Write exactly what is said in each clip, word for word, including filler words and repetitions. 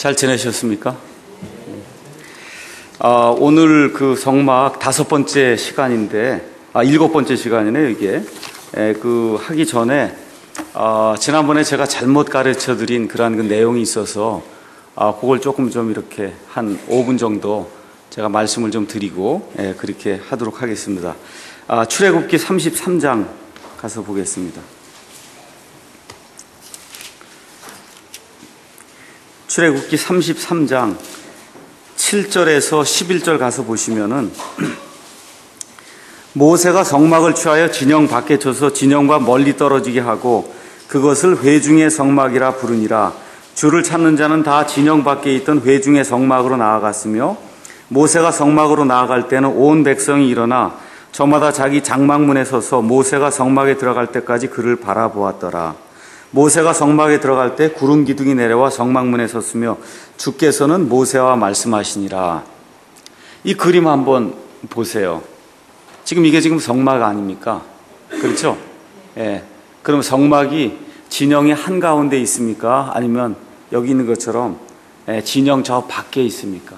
잘 지내셨습니까? 아, 오늘 그 성막 다섯 번째 시간인데, 아, 일곱 번째 시간이네요, 이게. 에, 그, 하기 전에, 아, 지난번에 제가 잘못 가르쳐 드린 그러한 그 내용이 있어서, 아, 그걸 조금 좀 이렇게 한 오 분 정도 제가 말씀을 좀 드리고, 예, 그렇게 하도록 하겠습니다. 아, 출애굽기 삼십삼 장 가서 보겠습니다. 출애굽기 삼십삼 장 칠 절에서 십일 절 가서 보시면은 모세가 성막을 취하여 진영 밖에 쳐서 진영과 멀리 떨어지게 하고 그것을 회중의 성막이라 부르니라. 주를 찾는 자는 다 진영 밖에 있던 회중의 성막으로 나아갔으며 모세가 성막으로 나아갈 때는 온 백성이 일어나 저마다 자기 장막문에 서서 모세가 성막에 들어갈 때까지 그를 바라보았더라. 모세가 성막에 들어갈 때 구름 기둥이 내려와 성막문에 섰으며 주께서는 모세와 말씀하시니라. 이 그림 한번 보세요. 지금 이게 지금 성막 아닙니까? 그렇죠? 예. 그럼 성막이 진영의 한가운데 있습니까? 아니면 여기 있는 것처럼 예, 진영 저 밖에 있습니까?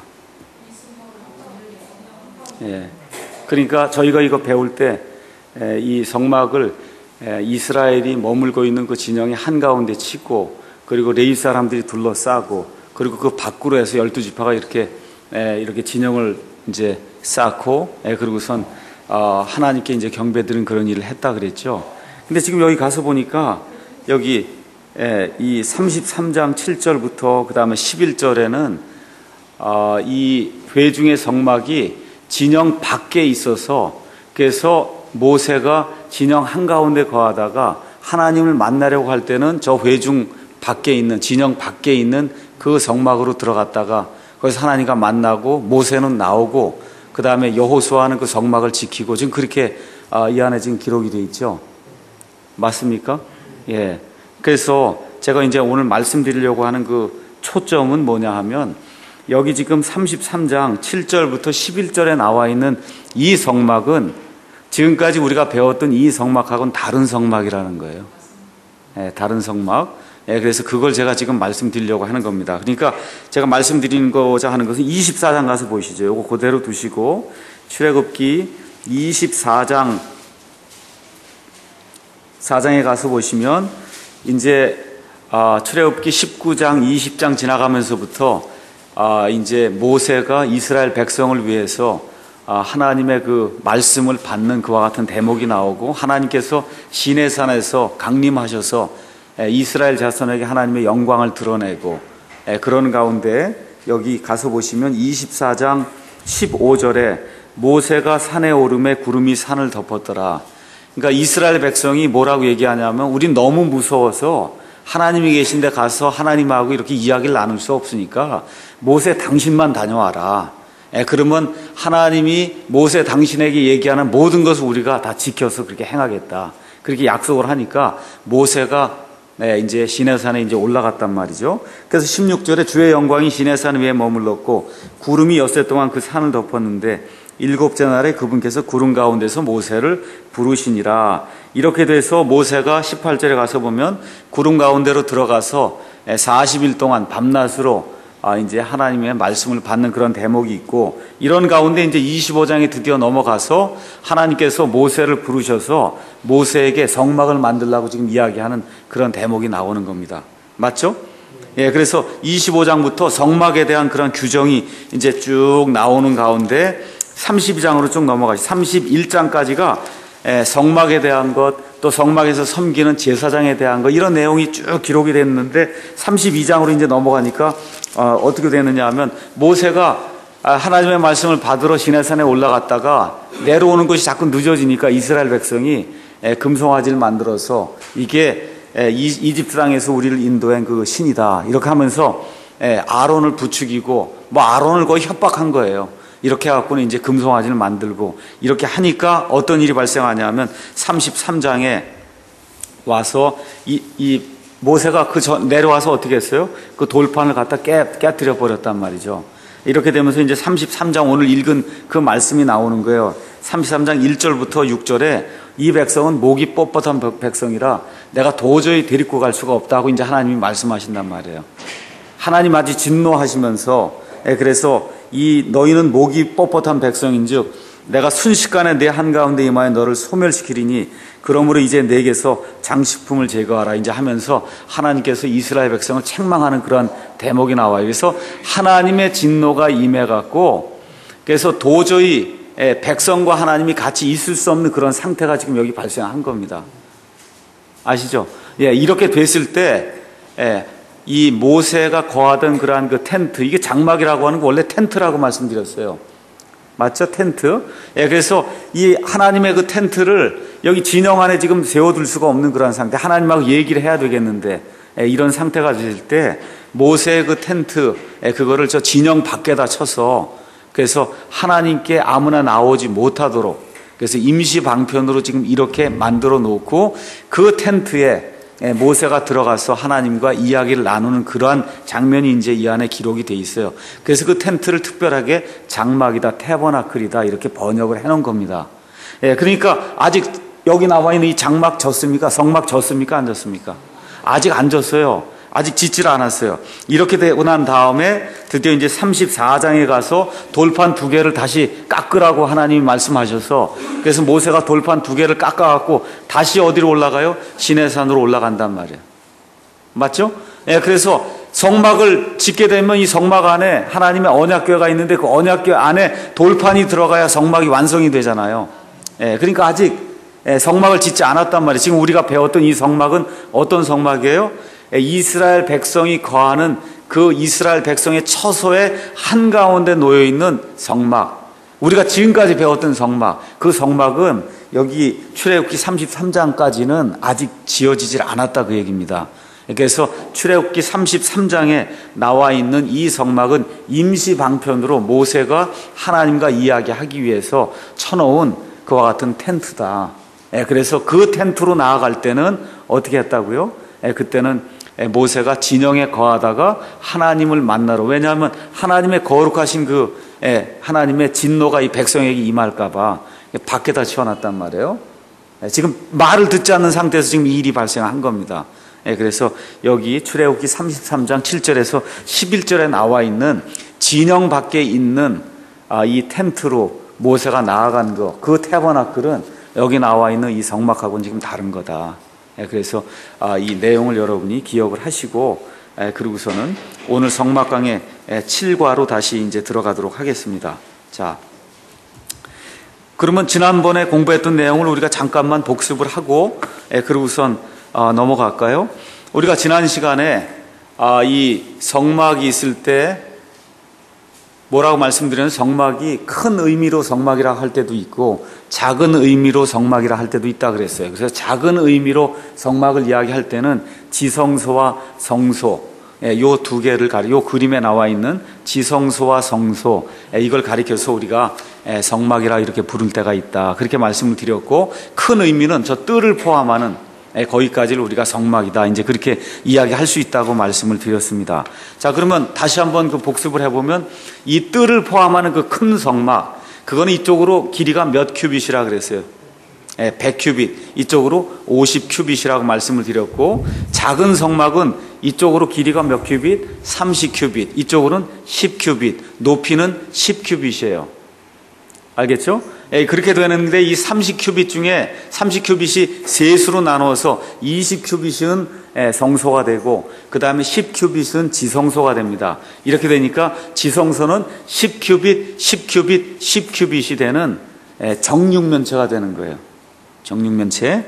예. 그러니까 저희가 이거 배울 때 이 성막을 이스라엘이 머물고 있는 그 진영의 한가운데 치고 그리고 레위 사람들이 둘러싸고 그리고 그 밖으로 해서 열두 지파가 이렇게 이렇게 진영을 이제 쌓고 그리고선 하나님께 이제 경배드리는 그런 일을 했다 그랬죠. 근데 지금 여기 가서 보니까 여기 이 삼십삼 장 칠 절부터 그 다음에 십일 절에는 이 회중의 성막이 진영 밖에 있어서 그래서 모세가 진영 한가운데 거하다가 하나님을 만나려고 할 때는 저 회중 밖에 있는 진영 밖에 있는 그 성막으로 들어갔다가 거기서 하나님과 만나고 모세는 나오고 그 다음에 여호수아는 그 성막을 지키고 지금 그렇게 이 안에 지금 기록이 되어 있죠. 맞습니까? 예. 그래서 제가 이제 오늘 말씀드리려고 하는 그 초점은 뭐냐 하면 여기 지금 삼십삼 장 칠 절부터 십일 절에 나와 있는 이 성막은 지금까지 우리가 배웠던 이 성막하고는 다른 성막이라는 거예요. 예, 다른 성막. 예, 그래서 그걸 제가 지금 말씀드리려고 하는 겁니다. 그러니까 제가 말씀드리고자 하는 것은 이십사 장 가서 보시죠. 이거 그대로 두시고 출애굽기 이십사 장 사 장에 가서 보시면 이제 아, 출애굽기 십구 장, 이십 장 지나가면서부터 아, 이제 모세가 이스라엘 백성을 위해서 하나님의 그 말씀을 받는 그와 같은 대목이 나오고 하나님께서 시내산에서 강림하셔서 이스라엘 자손에게 하나님의 영광을 드러내고 그런 가운데 여기 가서 보시면 이십사 장 십오 절에 모세가 산에 오르매 구름이 산을 덮었더라. 그러니까 이스라엘 백성이 뭐라고 얘기하냐면 우린 너무 무서워서 하나님이 계신 데 가서 하나님하고 이렇게 이야기를 나눌 수 없으니까 모세 당신만 다녀와라. 예, 그러면 하나님이 모세 당신에게 얘기하는 모든 것을 우리가 다 지켜서 그렇게 행하겠다. 그렇게 약속을 하니까 모세가 네, 이제 시내산에 이제 올라갔단 말이죠. 그래서 십육 절에 주의 영광이 시내산 위에 머물렀고 구름이 엿새 동안 그 산을 덮었는데 일곱째 날에 그분께서 구름 가운데서 모세를 부르시니라. 이렇게 돼서 모세가 십팔 절에 가서 보면 구름 가운데로 들어가서 사십 일 동안 밤낮으로 아, 이제 하나님의 말씀을 받는 그런 대목이 있고 이런 가운데 이제 이십오 장에 드디어 넘어가서 하나님께서 모세를 부르셔서 모세에게 성막을 만들라고 지금 이야기하는 그런 대목이 나오는 겁니다. 맞죠? 예, 그래서 이십오 장부터 성막에 대한 그런 규정이 이제 쭉 나오는 가운데 삼십이 장으로 쭉 넘어가시. 삼십일 장까지가 예, 성막에 대한 것, 또 성막에서 섬기는 제사장에 대한 것 이런 내용이 쭉 기록이 됐는데 삼십이 장으로 이제 넘어가니까 어, 어떻게 되느냐 하면 모세가 하나님의 말씀을 받으러 시내산에 올라갔다가 내려오는 것이 자꾸 늦어지니까 이스라엘 백성이 에, 금송아지를 만들어서 이게 에, 이집트 땅에서 우리를 인도한 그 신이다 이렇게 하면서 에, 아론을 부추기고 뭐 아론을 거의 협박한 거예요. 이렇게 해갖고는 이제 금송아지를 만들고 이렇게 하니까 어떤 일이 발생하냐면 삼십삼 장에 와서 이, 이 모세가 그 전, 내려와서 어떻게 했어요? 그 돌판을 갖다 깨, 깨뜨려 버렸단 말이죠. 이렇게 되면서 이제 삼십삼 장 오늘 읽은 그 말씀이 나오는 거예요. 삼십삼 장 일 절부터 육 절에 이 백성은 목이 뻣뻣한 백성이라 내가 도저히 데리고 갈 수가 없다고 이제 하나님이 말씀하신단 말이에요. 하나님 아주 진노하시면서 예, 그래서 이 너희는 목이 뻣뻣한 백성인즉 내가 순식간에 내 한가운데 임하여 너를 소멸시키리니 그러므로 이제 내게서 장식품을 제거하라 이제 하면서 하나님께서 이스라엘 백성을 책망하는 그런 대목이 나와요. 그래서 하나님의 진노가 임해갖고 그래서 도저히 예, 백성과 하나님이 같이 있을 수 없는 그런 상태가 지금 여기 발생한 겁니다. 아시죠? 예, 이렇게 됐을 때, 예, 이 모세가 거하던 그러한 그 텐트, 이게 장막이라고 하는 거 원래 텐트라고 말씀드렸어요. 맞죠? 텐트. 예, 그래서 이 하나님의 그 텐트를 여기 진영 안에 지금 세워둘 수가 없는 그런 상태. 하나님하고 얘기를 해야 되겠는데, 예, 이런 상태가 될 때, 모세의 그 텐트, 예, 그거를 저 진영 밖에다 쳐서 그래서 하나님께 아무나 나오지 못하도록 그래서 임시 방편으로 지금 이렇게 만들어 놓고 그 텐트에 모세가 들어가서 하나님과 이야기를 나누는 그러한 장면이 이제 이 안에 기록이 돼 있어요. 그래서 그 텐트를 특별하게 장막이다, 태버나클이다 이렇게 번역을 해놓은 겁니다. 예, 그러니까 아직 여기 나와 있는 이 장막 졌습니까? 성막 졌습니까? 안 졌습니까? 아직 안 졌어요. 아직 짓질 않았어요. 이렇게 되고 난 다음에 드디어 이제 삼십사 장에 가서 돌판 두 개를 다시 깎으라고 하나님이 말씀하셔서 그래서 모세가 돌판 두 개를 깎아갖고 다시 어디로 올라가요? 시내산으로 올라간단 말이에요. 맞죠? 예, 그래서 성막을 짓게 되면 이 성막 안에 하나님의 언약궤가 있는데 그 언약궤 안에 돌판이 들어가야 성막이 완성이 되잖아요. 예, 그러니까 아직 성막을 짓지 않았단 말이에요. 지금 우리가 배웠던 이 성막은 어떤 성막이에요? 이스라엘 백성이 거하는 그 이스라엘 백성의 처소의 한가운데 놓여있는 성막, 우리가 지금까지 배웠던 성막, 그 성막은 여기 출애굽기 삼십삼 장까지는 아직 지어지질 않았다 그 얘기입니다. 그래서 출애굽기 삼십삼 장에 나와 있는 이 성막은 임시 방편으로 모세가 하나님과 이야기하기 위해서 쳐놓은 그와 같은 텐트다. 그래서 그 텐트로 나아갈 때는 어떻게 했다고요? 그때는 모세가 진영에 거하다가 하나님을 만나러, 왜냐하면 하나님의 거룩하신 그 하나님의 진노가 이 백성에게 임할까봐 밖에다 치워놨단 말이에요. 지금 말을 듣지 않는 상태에서 지금 이 일이 발생한 겁니다. 그래서 여기 출애굽기 삼십삼 장 칠 절에서 십일 절에 나와 있는 진영 밖에 있는 이 텐트로 모세가 나아간 거, 그 태버나클은 여기 나와 있는 이 성막하고는 지금 다른 거다. 그래서 이 내용을 여러분이 기억을 하시고 그리고서는 오늘 성막 강의 칠 과로 다시 이제 들어가도록 하겠습니다. 자, 그러면 지난번에 공부했던 내용을 우리가 잠깐만 복습을 하고 그리고선 넘어갈까요? 우리가 지난 시간에 이 성막이 있을 때 뭐라고 말씀드렸냐면 성막이 큰 의미로 성막이라 할 때도 있고 작은 의미로 성막이라 할 때도 있다 그랬어요. 그래서 작은 의미로 성막을 이야기할 때는 지성소와 성소, 요 두 개를 가리, 요 그림에 나와 있는 지성소와 성소, 이걸 가리켜서 우리가 성막이라 이렇게 부를 때가 있다. 그렇게 말씀을 드렸고, 큰 의미는 저 뜰을 포함하는 거기까지를 우리가 성막이다. 이제 그렇게 이야기할 수 있다고 말씀을 드렸습니다. 자, 그러면 다시 한번 그 복습을 해보면 이 뜰을 포함하는 그 큰 성막, 그거는 이쪽으로 길이가 몇 큐빗이라 그랬어요? 백 큐빗, 이쪽으로 오십 큐빗이라고 말씀을 드렸고, 작은 성막은 이쪽으로 길이가 몇 큐빗? 삼십 큐빗, 이쪽으로는 십 큐빗, 높이는 십 큐빗이에요. 알겠죠? 예, 그렇게 되는데 이 삼십 큐빗 중에 삼십 큐빗이 셋으로 나누어서 이십 큐빗은 성소가 되고 그 다음에 십 큐빗은 지성소가 됩니다. 이렇게 되니까 지성소는 십 큐빗, 십 큐빗, 십 큐빗이 되는 정육면체가 되는 거예요. 정육면체.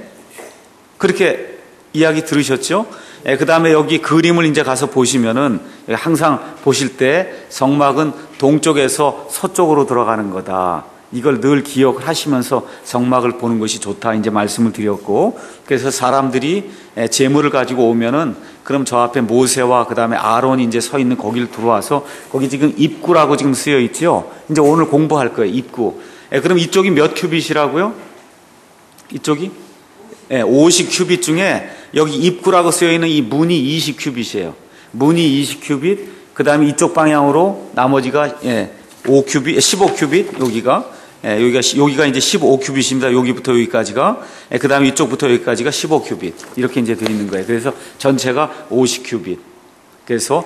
그렇게 이야기 들으셨죠? 그 다음에 여기 그림을 이제 가서 보시면은 항상 보실 때 성막은 동쪽에서 서쪽으로 들어가는 거다. 이걸 늘 기억을 하시면서 성막을 보는 것이 좋다. 이제 말씀을 드렸고, 그래서 사람들이 제물을 가지고 오면은 그럼 저 앞에 모세와 그 다음에 아론이 이제 서 있는 거기를 들어와서 거기 지금 입구라고 지금 쓰여 있죠. 이제 오늘 공부할 거예요. 입구. 그럼 이쪽이 몇 큐빗이라고요? 이쪽이? 오십 큐빗 중에 여기 입구라고 쓰여 있는 이 문이 이십 큐빗이에요. 문이 이십 큐빗. 그 다음에 이쪽 방향으로 나머지가 오 큐빗, 십오 큐빗, 여기가. 예, 여기가, 여기가 이제 십오 큐빗입니다. 여기부터 여기까지가. 예, 그 다음에 이쪽부터 여기까지가 십오 큐빗. 이렇게 이제 되어 있는 거예요. 그래서 전체가 오십 큐빗. 그래서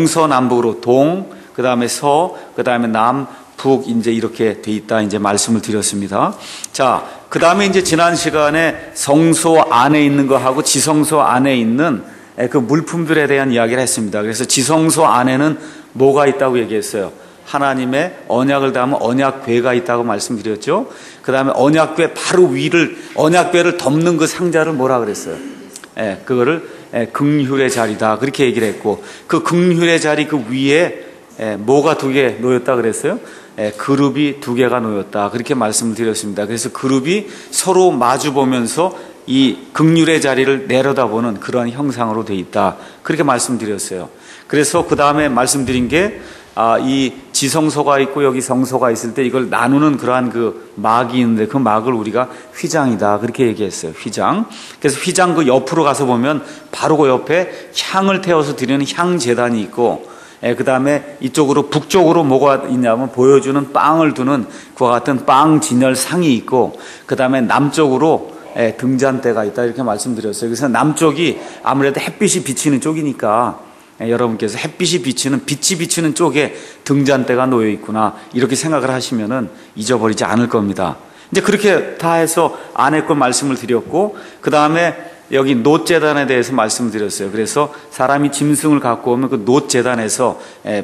동서남북으로 동, 그 다음에 서, 그 다음에 남, 북 이제 이렇게 돼 있다 이제 말씀을 드렸습니다. 자, 그 다음에 이제 지난 시간에 성소 안에 있는 거하고 지성소 안에 있는 그 물품들에 대한 이야기를 했습니다. 그래서 지성소 안에는 뭐가 있다고 얘기했어요? 하나님의 언약을 담은 언약궤가 있다고 말씀드렸죠. 그 다음에 언약궤 바로 위를 언약궤를 덮는 그 상자를 뭐라 그랬어요? 예, 그거를 예, 긍휼의 자리다 그렇게 얘기를 했고, 그 긍휼의 자리 그 위에 예, 뭐가 두 개 놓였다 그랬어요? 예, 그룹이 두 개가 놓였다 그렇게 말씀을 드렸습니다. 그래서 그룹이 서로 마주 보면서 이 긍휼의 자리를 내려다보는 그러한 형상으로 돼 있다 그렇게 말씀드렸어요. 그래서 그 다음에 말씀드린 게 아, 이 지성소가 있고 여기 성소가 있을 때 이걸 나누는 그러한 그 막이 있는데 그 막을 우리가 휘장이다 그렇게 얘기했어요. 휘장. 그래서 휘장 그 옆으로 가서 보면 바로 그 옆에 향을 태워서 드리는 향 제단이 있고, 예, 그 다음에 이쪽으로 북쪽으로 뭐가 있냐면 보여주는 빵을 두는 그와 같은 빵 진열상이 있고, 그 다음에 남쪽으로 예, 등잔대가 있다 이렇게 말씀드렸어요. 그래서 남쪽이 아무래도 햇빛이 비치는 쪽이니까 예, 여러분께서 햇빛이 비치는 빛이 비치는 쪽에 등잔대가 놓여 있구나 이렇게 생각을 하시면은 잊어버리지 않을 겁니다. 이제 그렇게 다 해서 안에 걸 말씀을 드렸고, 그 다음에 여기 놋제단에 대해서 말씀드렸어요. 그래서 사람이 짐승을 갖고 오면 그 놋제단에서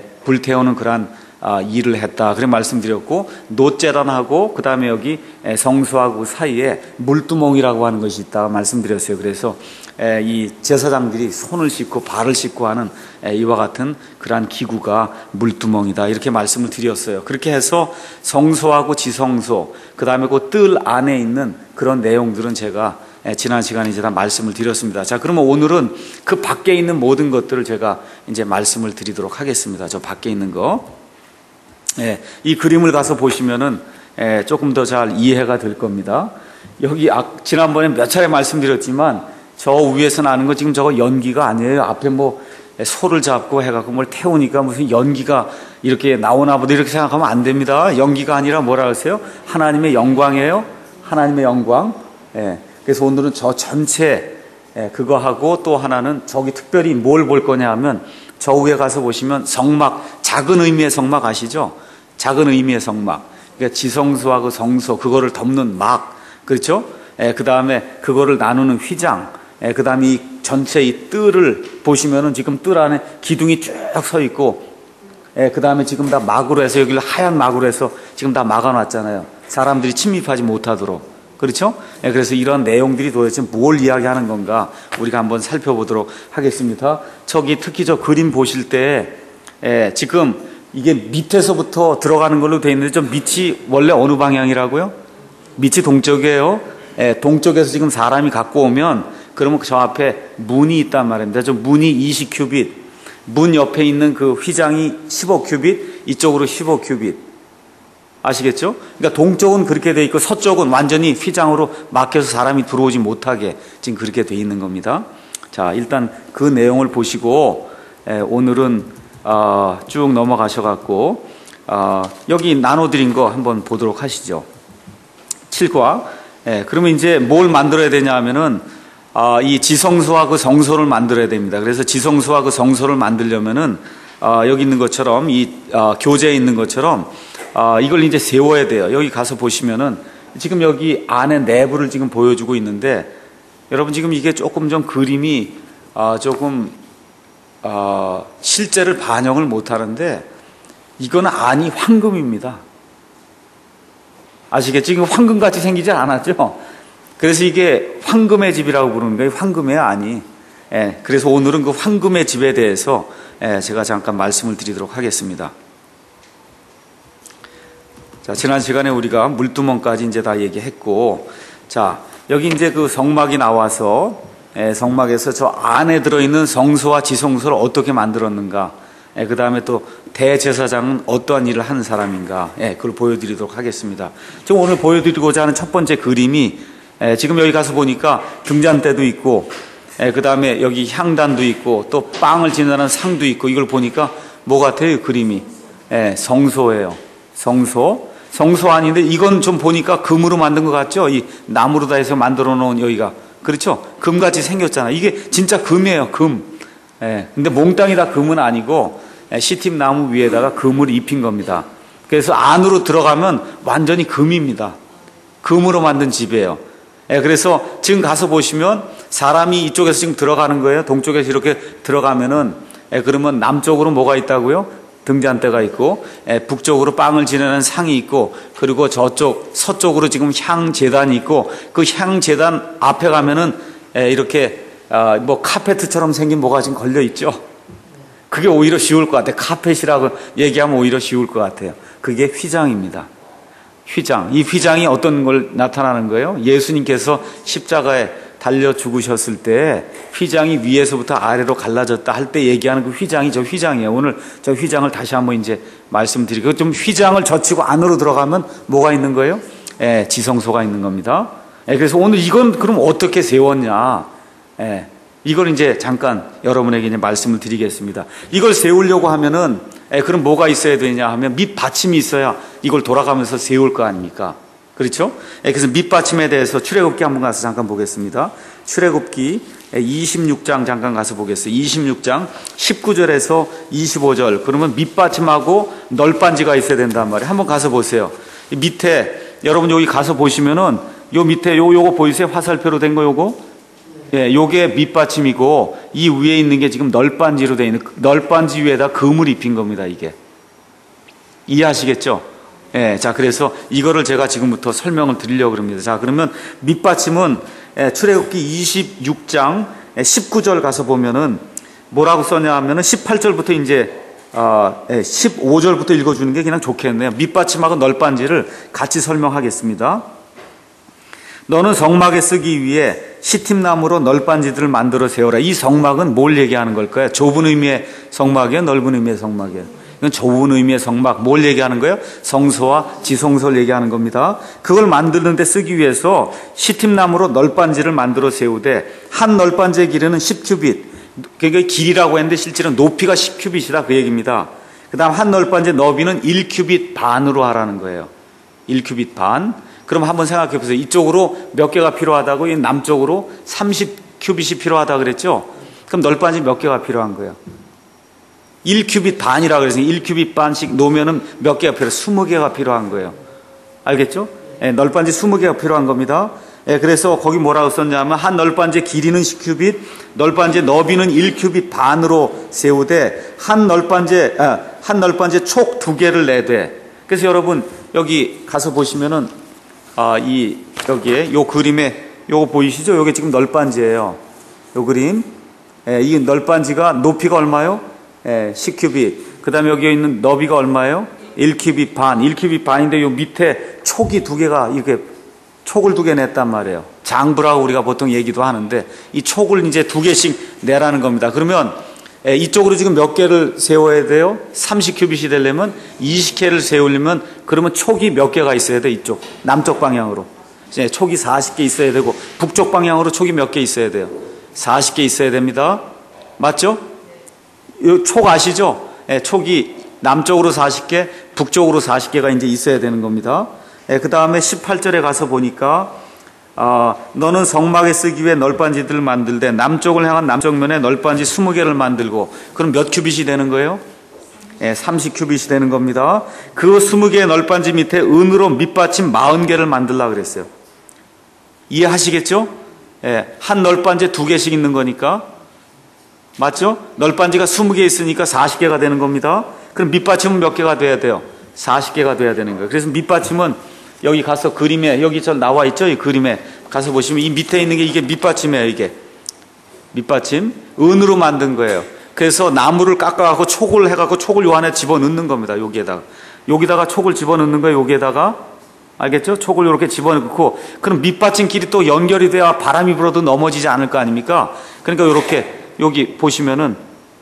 불태우는 그러한 일을 했다 그래 말씀드렸고, 놋제단하고 그 다음에 여기 성소하고 사이에 물두멍이라고 하는 것이 있다 말씀드렸어요. 그래서 이 제사장들이 손을 씻고 발을 씻고 하는 이와 같은 그러한 기구가 물두멍이다 이렇게 말씀을 드렸어요. 그렇게 해서 성소하고 지성소, 그 다음에 그 뜰 안에 있는 그런 내용들은 제가 지난 시간에 이제 다 말씀을 드렸습니다. 자, 그러면 오늘은 그 밖에 있는 모든 것들을 제가 이제 말씀을 드리도록 하겠습니다. 저 밖에 있는 거. 예, 이 그림을 가서 보시면은 예, 조금 더 잘 이해가 될 겁니다. 여기 아, 지난번에 몇 차례 말씀드렸지만 저 위에서 나는 거 지금 저거 연기가 아니에요. 앞에 뭐 소를 잡고 해갖고 뭘 태우니까 무슨 연기가 이렇게 나오나 보다 이렇게 생각하면 안 됩니다. 연기가 아니라 뭐라 하세요? 하나님의 영광이에요. 하나님의 영광. 예. 그래서 오늘은 저 전체 그거 하고 또 하나는 저기 특별히 뭘 볼 거냐 하면 저 위에 가서 보시면 성막, 작은 의미의 성막 아시죠? 작은 의미의 성막. 그러니까 지성소하고 성소 그거를 덮는 막, 그렇죠? 그 다음에 그거를 나누는 휘장, 그 다음에 이 전체 이 뜰을 보시면은 지금 뜰 안에 기둥이 쭉 서 있고, 그 다음에 지금 다 막으로 해서 여기를 하얀 막으로 해서 지금 다 막아놨잖아요. 사람들이 침입하지 못하도록. 그렇죠? 예, 그래서 이런 내용들이 도대체 뭘 이야기하는 건가 우리가 한번 살펴보도록 하겠습니다. 저기 특히 저 그림 보실 때 예, 지금 이게 밑에서부터 들어가는 걸로 되어 있는데 좀 밑이 원래 어느 방향이라고요? 밑이 동쪽이에요. 예, 동쪽에서 지금 사람이 갖고 오면 그러면 저 앞에 문이 있단 말입니다. 저 문이 이십 큐빗, 문 옆에 있는 그 휘장이 십오 큐빗, 이쪽으로 십오 큐빗. 아시겠죠? 그러니까 동쪽은 그렇게 돼 있고 서쪽은 완전히 휘장으로 막혀서 사람이 들어오지 못하게 지금 그렇게 돼 있는 겁니다. 자, 일단 그 내용을 보시고 에, 오늘은 어, 쭉 넘어가셔갖고 어, 여기 나눠드린 거 한번 보도록 하시죠. 칠 과. 에, 그러면 이제 뭘 만들어야 되냐 하면은 어, 이 지성소와 그 성소를 만들어야 됩니다. 그래서 지성소와 그 성소를 만들려면은 어, 여기 있는 것처럼 이 어, 교재에 있는 것처럼 아, 이걸 이제 세워야 돼요. 여기 가서 보시면은 지금 여기 안에 내부를 지금 보여주고 있는데 여러분 지금 이게 조금 좀 그림이 아, 조금 아, 실제를 반영을 못 하는데 이거는 안이 황금입니다. 아시겠죠? 지금 황금같이 생기지 않았죠? 그래서 이게 황금의 집이라고 부르는 거예요. 황금의 안이. 예, 그래서 오늘은 그 황금의 집에 대해서 예, 제가 잠깐 말씀을 드리도록 하겠습니다. 자, 지난 시간에 우리가 물두멍까지 이제 다 얘기했고, 자, 여기 이제 그 성막이 나와서, 예, 성막에서 저 안에 들어있는 성소와 지성소를 어떻게 만들었는가, 예, 그 다음에 또 대제사장은 어떠한 일을 하는 사람인가, 예, 그걸 보여드리도록 하겠습니다. 지금 오늘 보여드리고자 하는 첫 번째 그림이, 예, 지금 여기 가서 보니까 등잔대도 있고, 예, 그 다음에 여기 향단도 있고, 또 빵을 지내는 상도 있고, 이걸 보니까 뭐 같아요, 그림이? 예, 성소예요. 성소. 성소 아닌데 이건 좀 보니까 금으로 만든 것 같죠? 이 나무로 다 해서 만들어 놓은 여기가. 그렇죠? 금같이 생겼잖아. 이게 진짜 금이에요, 금. 예. 근데 몽땅이 다 금은 아니고 시팀 나무 위에다가 금을 입힌 겁니다. 그래서 안으로 들어가면 완전히 금입니다. 금으로 만든 집이에요. 예. 그래서 지금 가서 보시면 사람이 이쪽에서 지금 들어가는 거예요. 동쪽에서 이렇게 들어가면은 예. 그러면 남쪽으로 뭐가 있다고요? 등잔대가 있고, 예. 북쪽으로 빵을 지내는 상이 있고, 그리고 저쪽 서쪽으로 지금 향재단이 있고, 그 향재단 앞에 가면은 예. 이렇게 어, 뭐 카페트처럼 생긴 뭐가 지금 걸려 있죠. 그게 오히려 쉬울 것 같아요. 카펫이라고 얘기하면 오히려 쉬울 것 같아요. 그게 휘장입니다. 휘장. 이 휘장이 어떤 걸 나타나는 거예요? 예수님께서 십자가에 달려 죽으셨을 때 휘장이 위에서부터 아래로 갈라졌다 할 때 얘기하는 그 휘장이 저 휘장이에요. 오늘 저 휘장을 다시 한번 이제 말씀드리고, 좀 휘장을 젖히고 안으로 들어가면 뭐가 있는 거예요? 예, 지성소가 있는 겁니다. 예, 그래서 오늘 이건 그럼 어떻게 세웠냐? 예, 이걸 이제 잠깐 여러분에게 이제 말씀을 드리겠습니다. 이걸 세우려고 하면은, 예, 그럼 뭐가 있어야 되냐 하면 밑받침이 있어야 이걸 돌아가면서 세울 거 아닙니까? 그렇죠? 예, 그래서 밑받침에 대해서 출애굽기 한번 가서 잠깐 보겠습니다. 출애굽기 이십육 장 잠깐 가서 보겠습니다. 이십육 장 십구 절에서 이십오 절. 그러면 밑받침하고 널빤지가 있어야 된단 말이에요. 한번 가서 보세요. 이 밑에 여러분 여기 가서 보시면은 요 밑에 요 요거 보이세요? 화살표로 된 거 요거? 예, 요게 밑받침이고 이 위에 있는 게 지금 널빤지로 되어 있는, 널빤지 위에다 금을 입힌 겁니다. 이게 이해하시겠죠? 예, 자 그래서 이거를 제가 지금부터 설명을 드리려고 합니다. 자 그러면 밑받침은 예, 출애굽기 이십육 장 십구 절 가서 보면은 뭐라고 써냐 하면은 십팔 절부터 이제 어, 예, 십오 절부터 읽어주는 게 그냥 좋겠네요. 밑받침하고 널빤지를 같이 설명하겠습니다. 너는 성막에 쓰기 위해 시팀나무로 널빤지들을 만들어 세워라. 이 성막은 뭘 얘기하는 걸까요? 좁은 의미의 성막이에요? 넓은 의미의 성막이에요? 이건 좁은 의미의 성막. 뭘 얘기하는 거예요? 성소와 지성소를 얘기하는 겁니다. 그걸 만드는 데 쓰기 위해서 시팀나무로 널빤지를 만들어 세우되 한 널빤지의 길이는 십 큐빗. 그게 길이라고 했는데 실제로 높이가 십 큐빗이다 그 얘기입니다. 그 다음 한 널빤지의 너비는 일 큐빗 반으로 하라는 거예요. 일 큐빗 반. 그럼 한번 생각해 보세요. 이쪽으로 몇 개가 필요하다고? 이 남쪽으로 삼십 큐빗이 필요하다 그랬죠? 그럼 널빤지 몇 개가 필요한 거예요? 일 큐빗 반이라 그래서 일 큐빗 반씩 놓으면은 몇 개가 필요해요? 이십 개가 필요한 거예요. 알겠죠? 예, 널빤지 이십 개가 필요한 겁니다. 예, 그래서 거기 뭐라고 썼냐면 한 널빤지의 길이는 십 큐빗, 널빤지의 너비는 일 큐빗 반으로 세우되 한 널빤지의 아, 한 널빤지의 촉 두 개를 내되. 그래서 여러분 여기 가서 보시면은 아, 이 여기에 요 그림에 요거 보이시죠? 요게 지금 널빤지예요. 요 그림. 예, 이 널빤지가 높이가 얼마요? 예, 십 큐빗. 그다음에 여기에 있는 너비가 얼마예요? 일 큐빗 반. 일 큐빗 반인데 요 밑에 촉이 두 개가 이렇게 촉을 두 개 냈단 말이에요. 장부라고 우리가 보통 얘기도 하는데 이 촉을 이제 두 개씩 내라는 겁니다. 그러면 예, 이쪽으로 지금 몇 개를 세워야 돼요? 삼십 큐빗이 되려면 이십 개를 세우려면 그러면 촉이 몇 개가 있어야 돼? 이쪽 남쪽 방향으로 예, 촉이 사십 개 있어야 되고 북쪽 방향으로 촉이 몇 개 있어야 돼요? 사십 개 있어야 됩니다. 맞죠? 이 촉 아시죠? 예, 촉이 남쪽으로 사십 개, 북쪽으로 사십 개가 이제 있어야 되는 겁니다. 예, 그 다음에 십팔 절에 가서 보니까 어, 너는 성막에 쓰기 위해 널빤지들을 만들되 남쪽을 향한 남쪽 면에 널빤지 이십 개를 만들고. 그럼 몇 큐빗이 되는 거예요? 예, 삼십 큐빗이 되는 겁니다. 그 이십 개의 널빤지 밑에 은으로 밑받침 사십 개를 만들라 그랬어요. 이해하시겠죠? 예, 한 널빤지에 두 개씩 있는 거니까. 맞죠? 널빤지가 이십 개 있으니까 사십 개가 되는 겁니다. 그럼 밑받침은 몇 개가 돼야 돼요? 사십 개가 돼야 되는 거예요. 그래서 밑받침은 여기 가서 그림에 여기 저 나와 있죠? 이 그림에 가서 보시면 이 밑에 있는 게 이게 밑받침이에요. 이게 밑받침 은으로 만든 거예요. 그래서 나무를 깎아갖고 촉을 해갖고 촉을 요 안에 집어넣는 겁니다. 여기에다가 여기다가 촉을 집어넣는 거예요. 여기에다가 알겠죠? 촉을 이렇게 집어넣고 그럼 밑받침 길이 또 연결이 돼야 바람이 불어도 넘어지지 않을 거 아닙니까? 그러니까 이렇게 여기 보시면은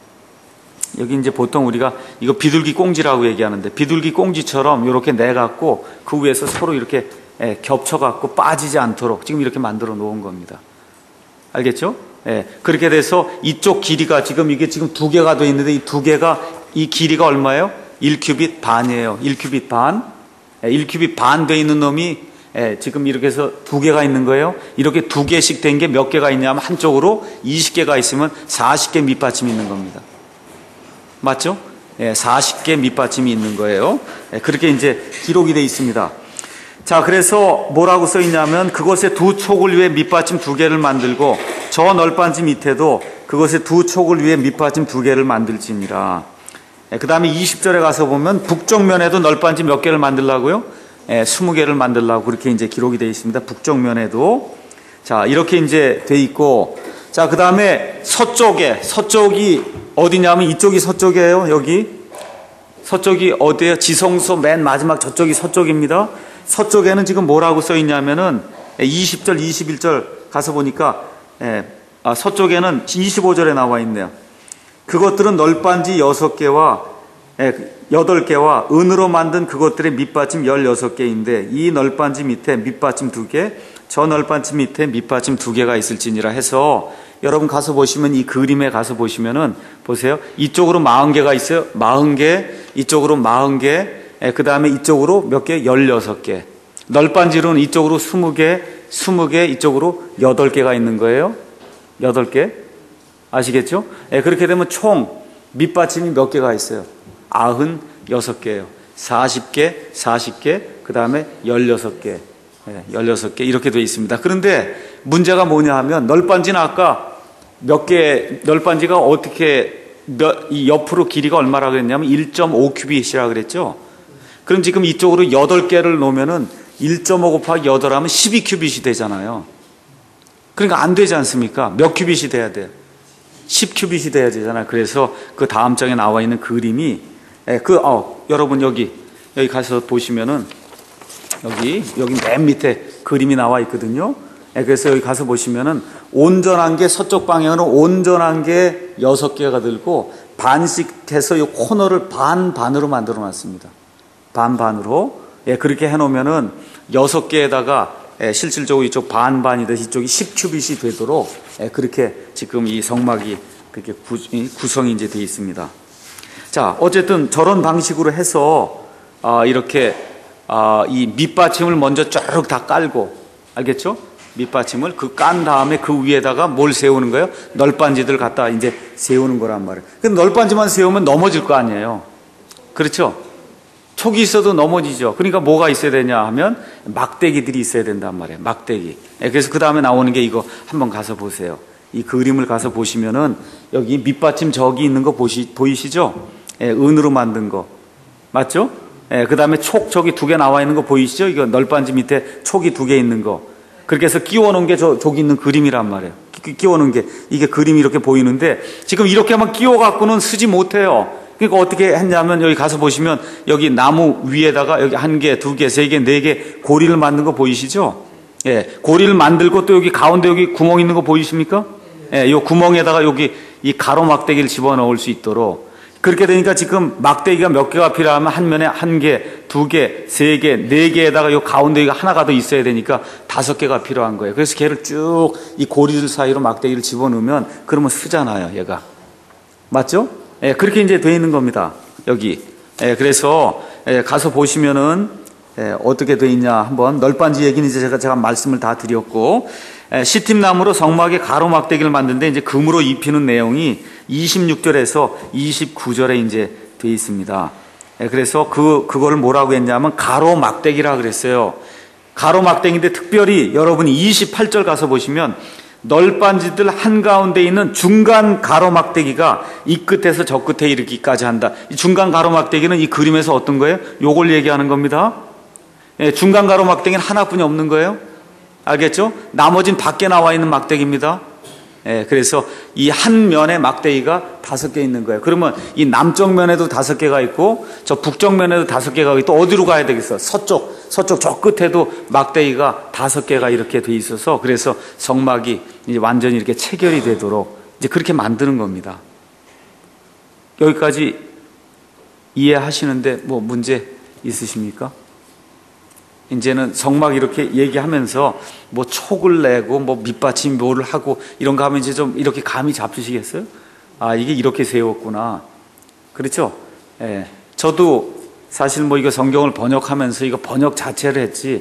여기 이제 보통 우리가 이거 비둘기 꽁지라고 얘기하는데 비둘기 꽁지처럼 이렇게 내갖고 그 위에서 서로 이렇게 예, 겹쳐갖고 빠지지 않도록 지금 이렇게 만들어 놓은 겁니다. 알겠죠? 예, 그렇게 돼서 이쪽 길이가 지금 이게 지금 두 개가 돼 있는데 이 두 개가 이 길이가 얼마예요? 일 큐빗 반이에요. 일 큐빗 반. 예, 일 큐빗 반 돼 있는 놈이 예, 지금 이렇게 해서 두 개가 있는 거예요. 이렇게 두 개씩 된 게 몇 개가 있냐면 한쪽으로 이십 개가 있으면 사십 개 밑받침이 있는 겁니다. 맞죠? 예, 사십 개 밑받침이 있는 거예요. 예, 그렇게 이제 기록이 되어 있습니다. 자, 그래서 뭐라고 써 있냐면 그것의 두 촉을 위해 밑받침 두 개를 만들고 저 널빤지 밑에도 그것의 두 촉을 위해 밑받침 두 개를 만들지니라. 예, 그 다음에 이십 절에 가서 보면 북쪽면에도 널빤지 몇 개를 만들라고요? 예, 스무 개를 만들라고 그렇게 이제 기록이 되어 있습니다. 북쪽면에도. 자, 이렇게 이제 돼 있고, 자, 그 다음에 서쪽에, 서쪽이 어디냐면 이쪽이 서쪽이에요, 여기. 서쪽이 어디예요? 지성소 맨 마지막 저쪽이 서쪽입니다. 서쪽에는 지금 뭐라고 써 있냐면은 이십 절, 이십일 절 가서 보니까, 예, 아, 서쪽에는 이십오 절에 나와 있네요. 그것들은 널빤지 여섯 개와 여덟 개와 은으로 만든 그것들의 밑받침 열여섯 개인데 이 널빤지 밑에 밑받침 두 개, 저 널빤지 밑에 밑받침 두 개가 있을지니라 해서 여러분 가서 보시면 이 그림에 가서 보시면은 보세요. 이쪽으로 마흔 개가 있어요. 마흔 개, 이쪽으로 마흔 개, 그 다음에 이쪽으로 몇 개? 열여섯 개. 널빤지로는 이쪽으로 스무 개, 스무 개, 이쪽으로 여덟 개가 있는 거예요. 여덟 개. 아시겠죠? 그렇게 되면 총 밑받침이 몇 개가 있어요? 아흔 여섯 개예요. 사십 개, 사십 개, 그 다음에 열여섯 개, 열여섯 개 이렇게 되어 있습니다. 그런데 문제가 뭐냐 하면 널빤지는 아까 몇 개, 널빤지가 어떻게 몇, 이 옆으로 길이가 얼마라고 했냐면 일 점 오 큐빗이라고 그랬죠. 그럼 지금 이쪽으로 여덟 개를 놓으면은 일 점 오 곱하기 여덟 하면 십이 큐빗이 되잖아요. 그러니까 안 되지 않습니까? 몇 큐빗이 돼야 돼요? 십 큐빗이 돼야 되잖아요. 그래서 그 다음 장에 나와 있는 그림이 예, 그, 어, 여러분 여기, 여기 가서 보시면은, 여기, 여기 맨 밑에 그림이 나와 있거든요. 예, 그래서 여기 가서 보시면은, 온전한 게, 서쪽 방향으로 온전한 게 여섯 개가 들고, 반씩 해서 이 코너를 반, 반으로 만들어 놨습니다. 반, 반으로. 예, 그렇게 해 놓으면은, 여섯 개에다가, 예, 실질적으로 이쪽 반, 반이 돼서 이쪽이 십 큐빗이 되도록, 예, 그렇게 지금 이 성막이 그렇게 구, 구성이 이제 되어 있습니다. 자, 어쨌든 저런 방식으로 해서 아, 이렇게 아, 이 밑받침을 먼저 쭉 다 깔고, 알겠죠? 밑받침을 그 깐 다음에 그 위에다가 뭘 세우는 거예요? 널빤지들 갖다 이제 세우는 거란 말이에요. 근데 널빤지만 세우면 넘어질 거 아니에요. 그렇죠? 촉이 있어도 넘어지죠. 그러니까 뭐가 있어야 되냐 하면 막대기들이 있어야 된단 말이에요. 막대기. 그래서 그 다음에 나오는 게 이거 한번 가서 보세요. 이 그림을 가서 보시면은 여기 밑받침 저기 있는 거 보시, 보이시죠? 예, 은으로 만든 거. 맞죠? 예, 그 다음에 촉 저기 두 개 나와 있는 거 보이시죠? 이거 널빤지 밑에 촉이 두 개 있는 거. 그렇게 해서 끼워 놓은 게 저, 저기 있는 그림이란 말이에요. 끼, 끼워 놓은 게. 이게 그림이 이렇게 보이는데 지금 이렇게만 끼워 갖고는 쓰지 못해요. 그러니까 어떻게 했냐면 여기 가서 보시면 여기 나무 위에다가 여기 한 개, 두 개, 세 개, 네 개 고리를 만든 거 보이시죠? 예, 고리를 만들고 또 여기 가운데 여기 구멍 있는 거 보이십니까? 예, 이 구멍에다가 여기 이 가로 막대기를 집어 넣을 수 있도록 그렇게 되니까 지금 막대기가 몇 개가 필요하면 한 면에 한 개, 두 개, 세 개, 네 개에다가 이 가운데 하나가 더 있어야 되니까 다섯 개가 필요한 거예요. 그래서 걔를 쭉 이 고리들 사이로 막대기를 집어넣으면 그러면 쓰잖아요, 얘가. 맞죠? 예, 그렇게 이제 돼 있는 겁니다. 여기. 예, 그래서 예, 가서 보시면은 예, 어떻게 돼 있냐 한번 널빤지 얘기는 이제 제가 제가 말씀을 다 드렸고 예, 시팀나무로 성막에 가로 막대기를 만드는데 이제 금으로 입히는 내용이 이십육 절에서 이십구 절에 이제 돼 있습니다. 예, 그래서 그 그거를 뭐라고 했냐면 가로 막대기라 그랬어요. 가로 막대기인데 특별히 여러분이 이십팔 절 가서 보시면 널빤지들 한가운데 있는 중간 가로 막대기가 이 끝에서 저 끝에 이르기까지 한다. 이 중간 가로 막대기는 이 그림에서 어떤 거예요? 요걸 얘기하는 겁니다. 예, 중간 가로 막대기는 하나뿐이 없는 거예요. 알겠죠? 나머지는 밖에 나와 있는 막대기입니다. 예, 그래서 이 한 면에 막대기가 다섯 개 있는 거예요. 그러면 이 남쪽 면에도 다섯 개가 있고 저 북쪽 면에도 다섯 개가 있고 또 어디로 가야 되겠어? 서쪽, 서쪽 저 끝에도 막대기가 다섯 개가 이렇게 돼 있어서 그래서 성막이 이제 완전히 이렇게 체결이 되도록 이제 그렇게 만드는 겁니다. 여기까지 이해하시는데 뭐 문제 있으십니까? 이제는 성막 이렇게 얘기하면서 뭐 촉을 내고 뭐 밑받침 뭐를 하고 이런 거 하면 이제 좀 이렇게 감이 잡히시겠어요? 아, 이게 이렇게 세웠구나. 그렇죠? 예. 저도 사실 뭐 이거 성경을 번역하면서 이거 번역 자체를 했지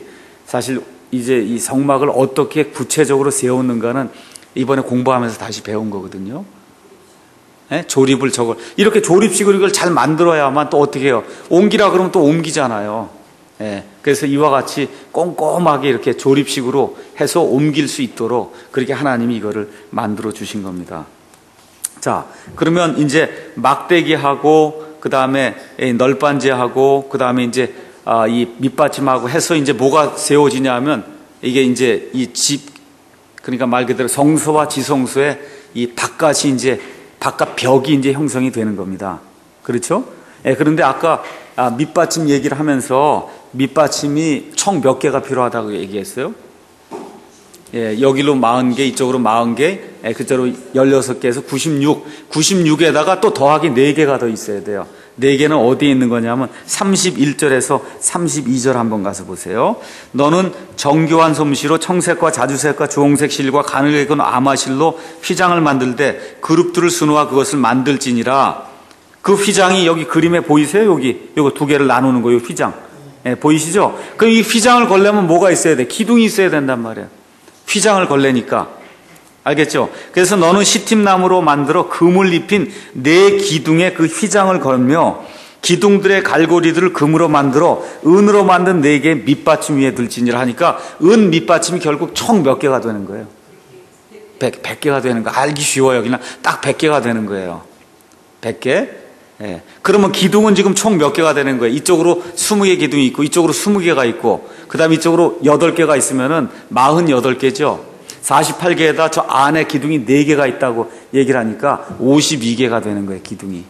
사실 이제 이 성막을 어떻게 구체적으로 세우는가는 이번에 공부하면서 다시 배운 거거든요. 예? 조립을 저걸 이렇게 조립식으로 이걸 잘 만들어야만 또 어떻게 해요? 옮기라 그러면 또 옮기잖아요. 예. 그래서 이와 같이 꼼꼼하게 이렇게 조립식으로 해서 옮길 수 있도록 그렇게 하나님이 이거를 만들어 주신 겁니다. 자, 그러면 이제 막대기하고 그 다음에 널빤지하고 그 다음에 이제 아, 이 밑받침하고 해서 이제 뭐가 세워지냐면 이게 이제 이 집, 그러니까 말 그대로 성소와 지성소의 이 바깥이 이제 바깥 벽이 이제 형성이 되는 겁니다. 그렇죠? 예, 그런데 아까 아, 밑받침 얘기를 하면서 밑받침이 총 몇 개가 필요하다고 얘기했어요? 예, 여기로 사십 개, 이쪽으로 사십 개, 예, 그쪽으로 십육 개에서 구십육, 구십육에다가 또 더하기 네 개가 더 있어야 돼요. 네 개는 어디에 있는 거냐면 삼십일 절에서 삼십이 절 한번 가서 보세요. 너는 정교한 솜씨로 청색과 자주색과 주홍색 실과 가늘게 건 아마실로 휘장을 만들되 그룹들을 수놓아 그것을 만들지니라. 그 휘장이 여기 그림에 보이세요? 여기 요거 두 개를 나누는 거예요. 휘장. 예, 보이시죠? 그럼 이 휘장을 걸려면 뭐가 있어야 돼? 기둥이 있어야 된단 말이에요. 휘장을 걸려니까. 알겠죠? 그래서 너는 시팀나무로 만들어 금을 입힌 네 기둥에 그 휘장을 걸며 기둥들의 갈고리들을 금으로 만들어 은으로 만든 네 개의 밑받침 위에 들지니라 하니까 은 밑받침이 결국 총 몇 개가 되는 거예요? 백, 백 개가 되는 거. 알기 쉬워요. 그냥 딱 백 개가 되는 거예요. 백 개? 예. 그러면 기둥은 지금 총 몇 개가 되는 거예요? 이쪽으로 스무 개 기둥이 있고 이쪽으로 스무 개가 있고 그 다음에 이쪽으로 여덟 개가 있으면은 마흔여덟 개죠. 사십팔 개에다 저 안에 기둥이 네 개가 있다고 얘기를 하니까 오십이 개가 되는 거예요, 기둥이.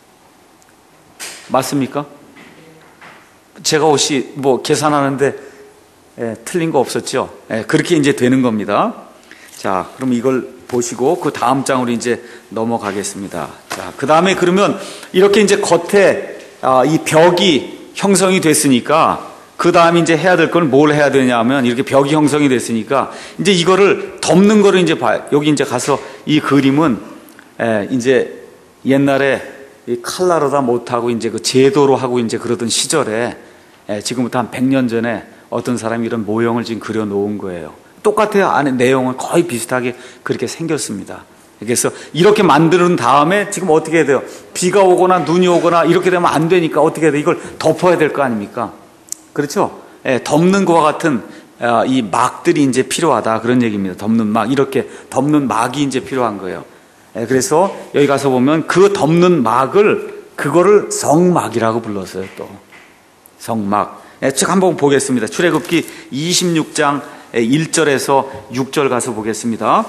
맞습니까? 제가 혹시 뭐 계산하는데 예, 틀린 거 없었죠? 예, 그렇게 이제 되는 겁니다. 자, 그럼 이걸 보시고 그 다음 장으로 이제 넘어가겠습니다. 자, 그 다음에 그러면 이렇게 이제 겉에 아, 이 벽이 형성이 됐으니까 그 다음에 이제 해야 될 건 뭘 해야 되냐 하면 이렇게 벽이 형성이 됐으니까 이제 이거를 덮는 거를 이제 봐요. 여기 이제 가서 이 그림은 에, 이제 옛날에 이 칼라로 다 못하고 이제 그 제도로 하고 이제 그러던 시절에 에, 지금부터 한 백 년 전에 어떤 사람이 이런 모형을 지금 그려 놓은 거예요. 똑같아요. 안에 내용은 거의 비슷하게 그렇게 생겼습니다. 그래서 이렇게 만드는 다음에 지금 어떻게 해야 돼요? 비가 오거나 눈이 오거나 이렇게 되면 안 되니까 어떻게 해야 돼요? 이걸 덮어야 될 거 아닙니까? 그렇죠? 예, 덮는 것과 같은 어, 이 막들이 이제 필요하다 그런 얘기입니다. 덮는 막 이렇게 덮는 막이 이제 필요한 거예요. 예, 그래서 여기 가서 보면 그 덮는 막을 그거를 성막이라고 불렀어요. 또 성막. 예, 쭉 한번 보겠습니다. 출애굽기 이십육 장 일 절에서 육 절 가서 보겠습니다.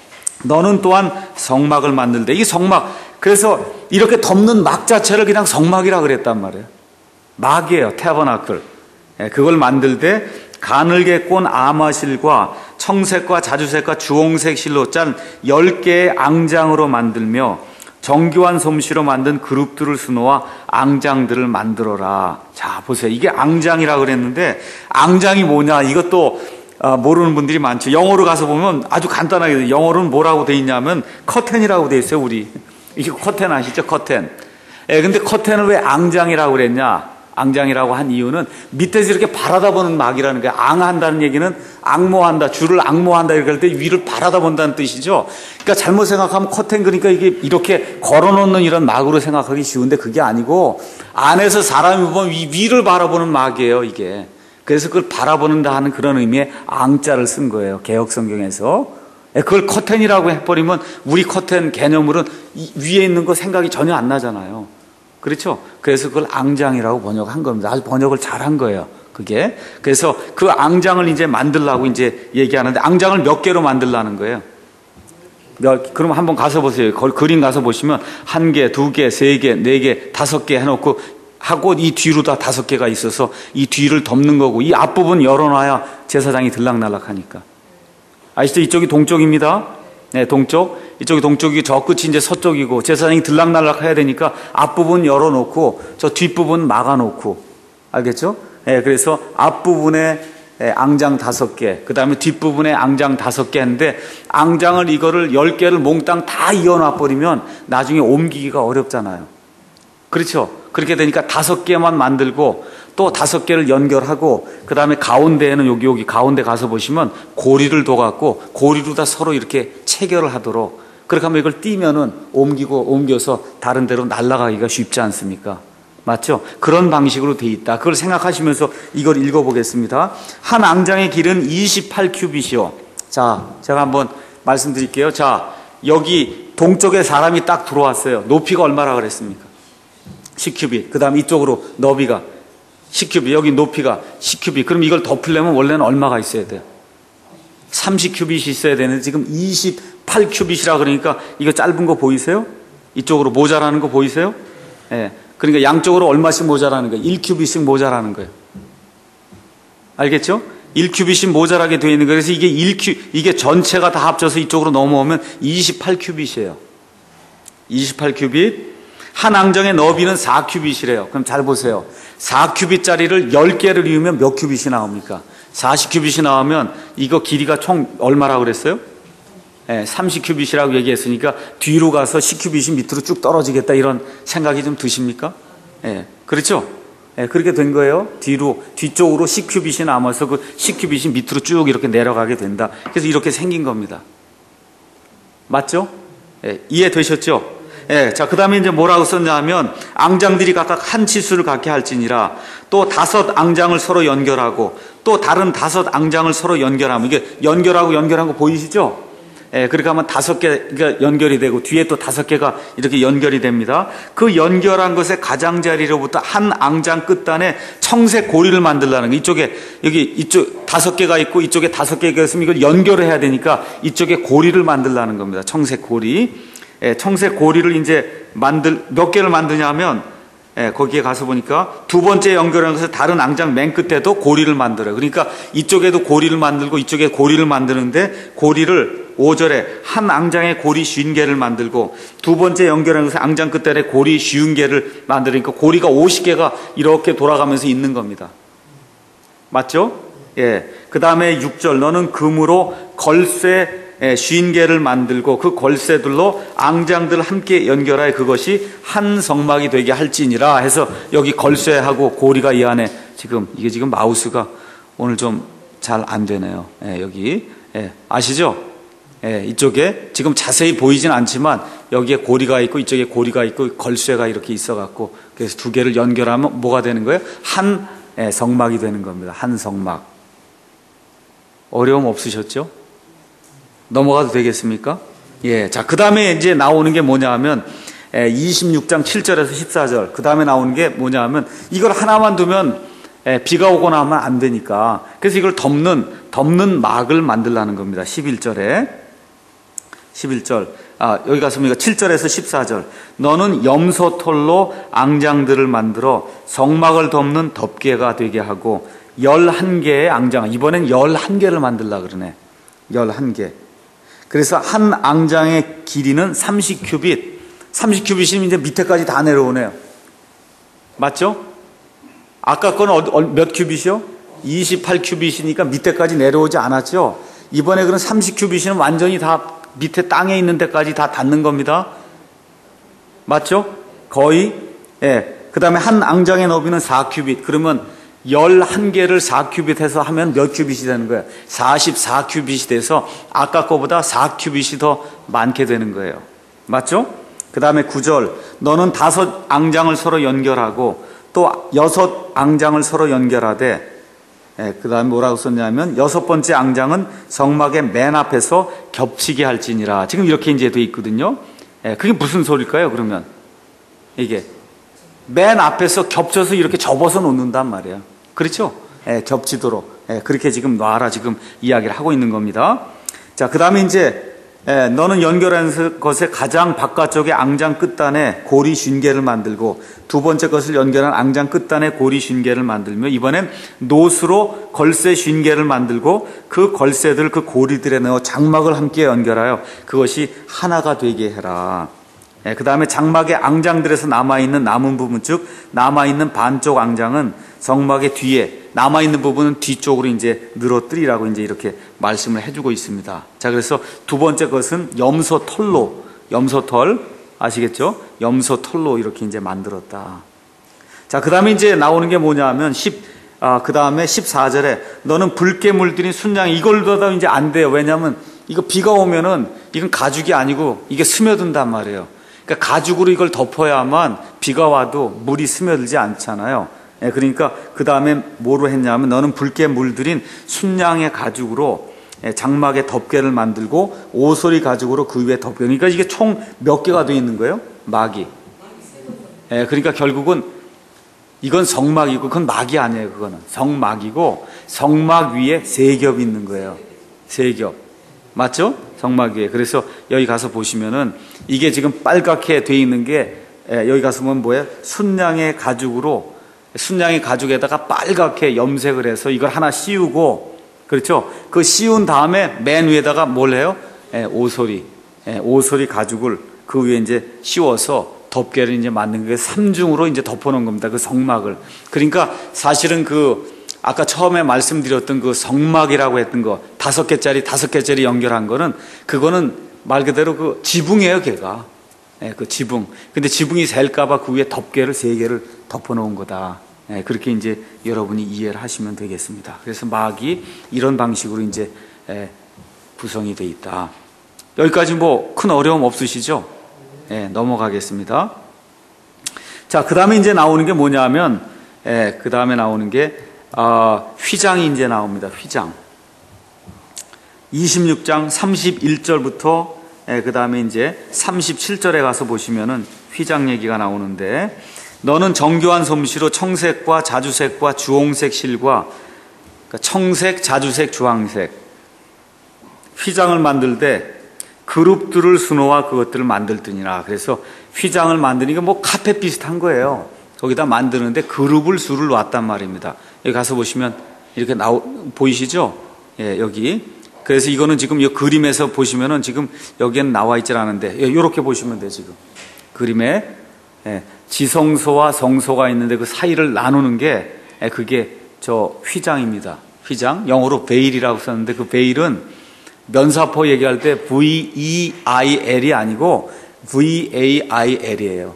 너는 또한 성막을 만들되 이 성막 그래서 이렇게 덮는 막 자체를 그냥 성막이라 그랬단 말이에요. 막이에요. 태버나클. 그걸 만들되 가늘게 꼰 아마실과 청색과 자주색과 주홍색 실로 짠 열 개의 앙장으로 만들며 정교한 솜씨로 만든 그룹들을 수놓아 앙장들을 만들어라. 자, 보세요. 이게 앙장이라고 그랬는데 앙장이 뭐냐? 이것도 모르는 분들이 많죠. 영어로 가서 보면 아주 간단하게 영어로는 뭐라고 돼 있냐면 커튼이라고 돼 있어요. 우리 이게 커튼 아시죠? 커튼. 예, 근데 커튼을 왜 앙장이라고 그랬냐? 앙장이라고 한 이유는 밑에서 이렇게 바라다 보는 막이라는 거예요. 앙한다는 얘기는 앙모한다, 줄을 앙모한다 이렇게 할 때 위를 바라다 본다는 뜻이죠. 그러니까 잘못 생각하면 커튼 그러니까 이게 이렇게 걸어놓는 이런 막으로 생각하기 쉬운데 그게 아니고 안에서 사람이 보면 위, 위를 바라보는 막이에요, 이게. 그래서 그걸 바라보는다 하는 그런 의미의 앙자를 쓴 거예요, 개역 성경에서. 그걸 커튼이라고 해버리면 우리 커튼 개념으로는 위에 있는 거 생각이 전혀 안 나잖아요. 그렇죠? 그래서 그걸 앙장이라고 번역한 겁니다. 아주 번역을 잘한 거예요. 그게. 그래서 그 앙장을 이제 만들라고 이제 얘기하는데 앙장을 몇 개로 만들라는 거예요? 몇, 그럼 한번 가서 보세요. 그 그림 가서 보시면 한 개, 두 개, 세 개, 네 개, 다섯 개 해놓고 하고 이 뒤로 다 다섯 개가 있어서 이 뒤를 덮는 거고 이 앞부분 열어놔야 제사장이 들락날락 하니까. 아시죠? 이쪽이 동쪽입니다. 네, 동쪽. 이쪽이 동쪽이고 저 끝이 이제 서쪽이고 제사장이 들락날락 해야 되니까 앞부분 열어놓고 저 뒷부분 막아놓고. 알겠죠? 네, 그래서 앞부분에 앙장 다섯 개, 그 다음에 뒷부분에 앙장 다섯 개 했는데 앙장을 이거를 열 개를 몽땅 다 이어놔버리면 나중에 옮기기가 어렵잖아요. 그렇죠? 그렇게 되니까 다섯 개만 만들고 또 다섯 개를 연결하고 그 다음에 가운데에는 여기 여기 가운데 가서 보시면 고리를 둬갖고 고리로 다 서로 이렇게 체결을 하도록, 그렇게 하면 이걸 띄면은 옮기고 옮겨서 다른 데로 날아가기가 쉽지 않습니까? 맞죠? 그런 방식으로 돼 있다. 그걸 생각하시면서 이걸 읽어보겠습니다. 한 앙장의 길은 이십팔 큐빗이요. 자, 제가 한번 말씀드릴게요. 자, 여기 동쪽에 사람이 딱 들어왔어요. 높이가 얼마라 그랬습니까? 십 큐빗. 그 다음 이쪽으로 너비가 십 큐빗. 여기 높이가 십 큐빗. 그럼 이걸 덮으려면 원래는 얼마가 있어야 돼요? 삼십 큐빗이 있어야 되는데 지금 이십팔 큐빗이라 그러니까 이거 짧은 거 보이세요? 이쪽으로 모자라는 거 보이세요? 예. 네. 그러니까 양쪽으로 얼마씩 모자라는 거예요? 일 큐빗씩 모자라는 거예요. 알겠죠? 일 큐빗이 모자라게 되어 있는 거예요. 그래서 이게 일 큐, 이게 전체가 다 합쳐서 이쪽으로 넘어오면 이십팔 큐빗이에요. 이십팔 큐빗. 한 앙정의 너비는 사 큐빗이래요. 그럼 잘 보세요. 사 큐빗짜리를 열 개를 이으면 몇 큐빗이 나옵니까? 사십 큐빗이 나오면 이거 길이가 총 얼마라고 그랬어요? 예, 삼십 큐빗이라고 얘기했으니까 뒤로 가서 십 큐빗이 밑으로 쭉 떨어지겠다 이런 생각이 좀 드십니까? 예, 그렇죠? 예, 그렇게 된 거예요. 뒤로, 뒤쪽으로 십 큐빗이 남아서 그 십 큐빗이 밑으로 쭉 이렇게 내려가게 된다. 그래서 이렇게 생긴 겁니다. 맞죠? 예, 이해되셨죠? 예, 자, 그 다음에 이제 뭐라고 썼냐면, 앙장들이 각각 한 치수를 갖게 할지니라, 또 다섯 앙장을 서로 연결하고, 또 다른 다섯 앙장을 서로 연결하면, 이게 연결하고 연결한 거 보이시죠? 예, 그렇게 하면 다섯 개가 연결이 되고 뒤에 또 다섯 개가 이렇게 연결이 됩니다. 그 연결한 것의 가장자리로부터 한 앙장 끝단에 청색 고리를 만들라는 거. 이쪽에 여기 이쪽 다섯 개가 있고 이쪽에 다섯 개가 있으면 이걸 연결을 해야 되니까 이쪽에 고리를 만들라는 겁니다. 청색 고리. 예, 청색 고리를 이제 만들 몇 개를 만드냐면 예, 거기에 가서 보니까 두 번째 연결하는 것을 다른 앙장 맨 끝에도 고리를 만들어요. 그러니까 이쪽에도 고리를 만들고 이쪽에 고리를 만드는데 고리를 오 절에 한 앙장에 고리 쉰 개를 만들고 두 번째 연결하는 것을 앙장 끝에 고리 쉬운 개를 만들으니까 고리가 오십 개가 이렇게 돌아가면서 있는 겁니다. 맞죠? 예. 그 다음에 육 절 너는 금으로 걸쇠 쉰 개를 만들고 그 걸쇠들로 앙장들을 함께 연결하여 그것이 한 성막이 되게 할지니라 해서 여기 걸쇠하고 고리가 이 안에 지금 이게 지금 마우스가 오늘 좀 잘 안 되네요. 예, 여기 예, 아시죠? 예, 이쪽에 지금 자세히 보이진 않지만 여기에 고리가 있고 이쪽에 고리가 있고 걸쇠가 이렇게 있어갖고 그래서 두 개를 연결하면 뭐가 되는 거예요? 한 예, 성막이 되는 겁니다. 한 성막. 어려움 없으셨죠? 넘어가도 되겠습니까? 예. 자, 그 다음에 이제 나오는 게 뭐냐 하면, 이십육 장 칠 절에서 십사 절. 그 다음에 나오는 게 뭐냐 하면, 이걸 하나만 두면, 비가 오거나 하면 안 되니까. 그래서 이걸 덮는, 덮는 막을 만들라는 겁니다. 십일 절에. 십일 절. 아, 여기 가서 보니까 칠 절에서 십사 절. 너는 염소털로 앙장들을 만들어 성막을 덮는 덮개가 되게 하고, 열한 개의 앙장. 이번엔 열한 개를 만들라 그러네. 열한 개. 그래서 한 앙장의 길이는 삼십 큐빗. 삼십 큐빗이면 이제 밑에까지 다 내려오네요. 맞죠? 아까 건 몇 큐빗이요? 이십팔 큐빗이니까 밑에까지 내려오지 않았죠? 이번에 그런 삼십 큐빗은 완전히 다 밑에 땅에 있는 데까지 다 닿는 겁니다. 맞죠? 거의. 예. 그 다음에 한 앙장의 너비는 사 큐빗. 그러면 열한 개를 사 큐빗 해서 하면 몇 큐빗이 되는 거예요? 사십사 큐빗이 돼서 아까 거보다 사 큐빗이 더 많게 되는 거예요. 맞죠? 그 다음에 구 절 너는 다섯 앙장을 서로 연결하고 또 여섯 앙장을 서로 연결하되 예, 그 다음에 뭐라고 썼냐면 여섯 번째 앙장은 성막의 맨 앞에서 겹치게 할지니라. 지금 이렇게 이제 돼 있거든요. 예, 그게 무슨 소리일까요? 그러면 이게 맨 앞에서 겹쳐서 이렇게 접어서 놓는단 말이에요. 그렇죠? 예, 겹치도록. 예, 그렇게 지금 놔라 지금 이야기를 하고 있는 겁니다. 자, 그 다음에 이제, 예, 너는 연결한 것의 가장 바깥쪽에 앙장 끝단에 고리 쉰 개를 만들고 두 번째 것을 연결한 앙장 끝단에 고리 쉰 개를 만들며 이번엔 노스로 걸쇠 쉰 개를 만들고 그 걸쇠들 그 고리들에 넣어 장막을 함께 연결하여 그것이 하나가 되게 해라. 예, 그 다음에 장막의 앙장들에서 남아있는 남은 부분, 즉 남아있는 반쪽 앙장은 성막의 뒤에 남아있는 부분은 뒤쪽으로 이제 늘어뜨리라고 이제 이렇게 말씀을 해주고 있습니다. 자, 그래서 두 번째 것은 염소 털로, 염소 털 아시겠죠? 염소 털로 이렇게 이제 만들었다. 자, 그 다음에 이제 나오는 게 뭐냐 하면 십, 아, 그 다음에 십사 절에 너는 붉게 물들인 순양, 이걸로도 이제 안 돼요. 왜냐하면 이거 비가 오면은 이건 가죽이 아니고 이게 스며든단 말이에요. 그러니까 가죽으로 이걸 덮어야만 비가 와도 물이 스며들지 않잖아요. 예, 그러니까 그 다음에 뭐로 했냐면 너는 붉게 물들인 순양의 가죽으로 예, 장막에 덮개를 만들고 오소리 가죽으로 그 위에 덮개. 그러니까 이게 총 몇 개가 되어 있는 거예요? 막이. 예, 그러니까 결국은 이건 성막이고 그건 막이 아니에요. 그거는 성막이고 성막 위에 세 겹이 있는 거예요. 세 겹. 맞죠? 성막 위에. 그래서 여기 가서 보시면은 이게 지금 빨갛게 돼 있는 게 예, 여기 가서 보면 뭐예요? 순양의 가죽으로 순양의 가죽에다가 빨갛게 염색을 해서 이걸 하나 씌우고, 그렇죠? 그 씌운 다음에 맨 위에다가 뭘 해요? 예, 오소리. 예, 오소리 가죽을 그 위에 이제 씌워서 덮개를 이제 만든 게 삼중으로 이제 덮어놓은 겁니다. 그 성막을. 그러니까 사실은 그 아까 처음에 말씀드렸던 그 성막이라고 했던 거 다섯 개짜리 다섯 개짜리 연결한 거는 그거는 말 그대로 그 지붕이에요, 걔가. 예, 그 지붕. 근데 지붕이 셀까봐 그 위에 덮개를 세 개를 덮어놓은 거다. 예, 그렇게 이제 여러분이 이해를 하시면 되겠습니다. 그래서 막이 이런 방식으로 이제 예, 구성이 돼 있다. 여기까지 뭐 큰 어려움 없으시죠? 예, 넘어가겠습니다. 자, 그 다음에 이제 나오는 게 뭐냐면, 예, 그 다음에 나오는 게, 어, 휘장이 이제 나옵니다. 휘장. 이십육 장 삼십일 절부터, 예, 그 다음에 이제 삼십칠 절에 가서 보시면은 휘장 얘기가 나오는데, 너는 정교한 솜씨로 청색과 자주색과 주홍색 실과, 그러니까 청색, 자주색, 주황색, 휘장을 만들 때, 그룹들을 수놓아 그것들을 만들더니라. 그래서 휘장을 만드니까 뭐 카펫 비슷한 거예요. 거기다 만드는데 그룹을 수를 놨단 말입니다. 여기 가서 보시면 이렇게 나오, 보이시죠? 예, 여기. 그래서 이거는 지금 이 그림에서 보시면은 지금 여기엔 나와 있질 않은데, 예, 이렇게 보시면 돼요, 지금. 그림에, 예, 지성소와 성소가 있는데 그 사이를 나누는 게, 예, 그게 저 휘장입니다. 휘장. 영어로 베일이라고 썼는데 그 베일은 면사포 얘기할 때 브이 이 아이 엘이 아니고 브이 에이 아이 엘이에요.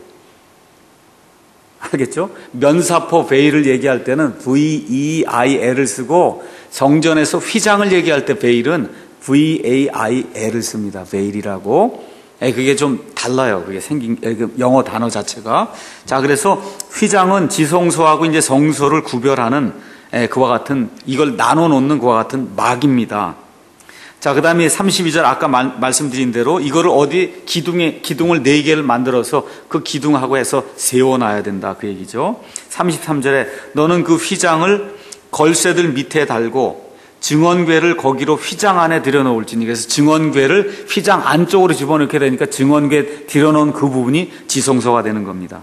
알겠죠? 면사포 베일을 얘기할 때는 브이 이 아이 엘을 쓰고 성전에서 휘장을 얘기할 때 베일은 브이 에이 아이 엘을 씁니다. 베일이라고. 그게 좀 달라요. 그게 생긴 영어 단어 자체가. 자, 그래서 휘장은 지성소하고 이제 성소를 구별하는 그와 같은 이걸 나눠 놓는 그와 같은 막입니다. 자, 그 다음에 삼십이 절 아까 말, 말씀드린 대로 이거를 어디 기둥에, 기둥을 네 개를 만들어서 그 기둥하고 해서 세워놔야 된다. 그 얘기죠. 삼십삼 절에 너는 그 휘장을 걸쇠들 밑에 달고 증언궤를 거기로 휘장 안에 들여놓을지니. 그래서 증언궤를 휘장 안쪽으로 집어넣게 되니까 증언궤 들여놓은 그 부분이 지성소가 되는 겁니다.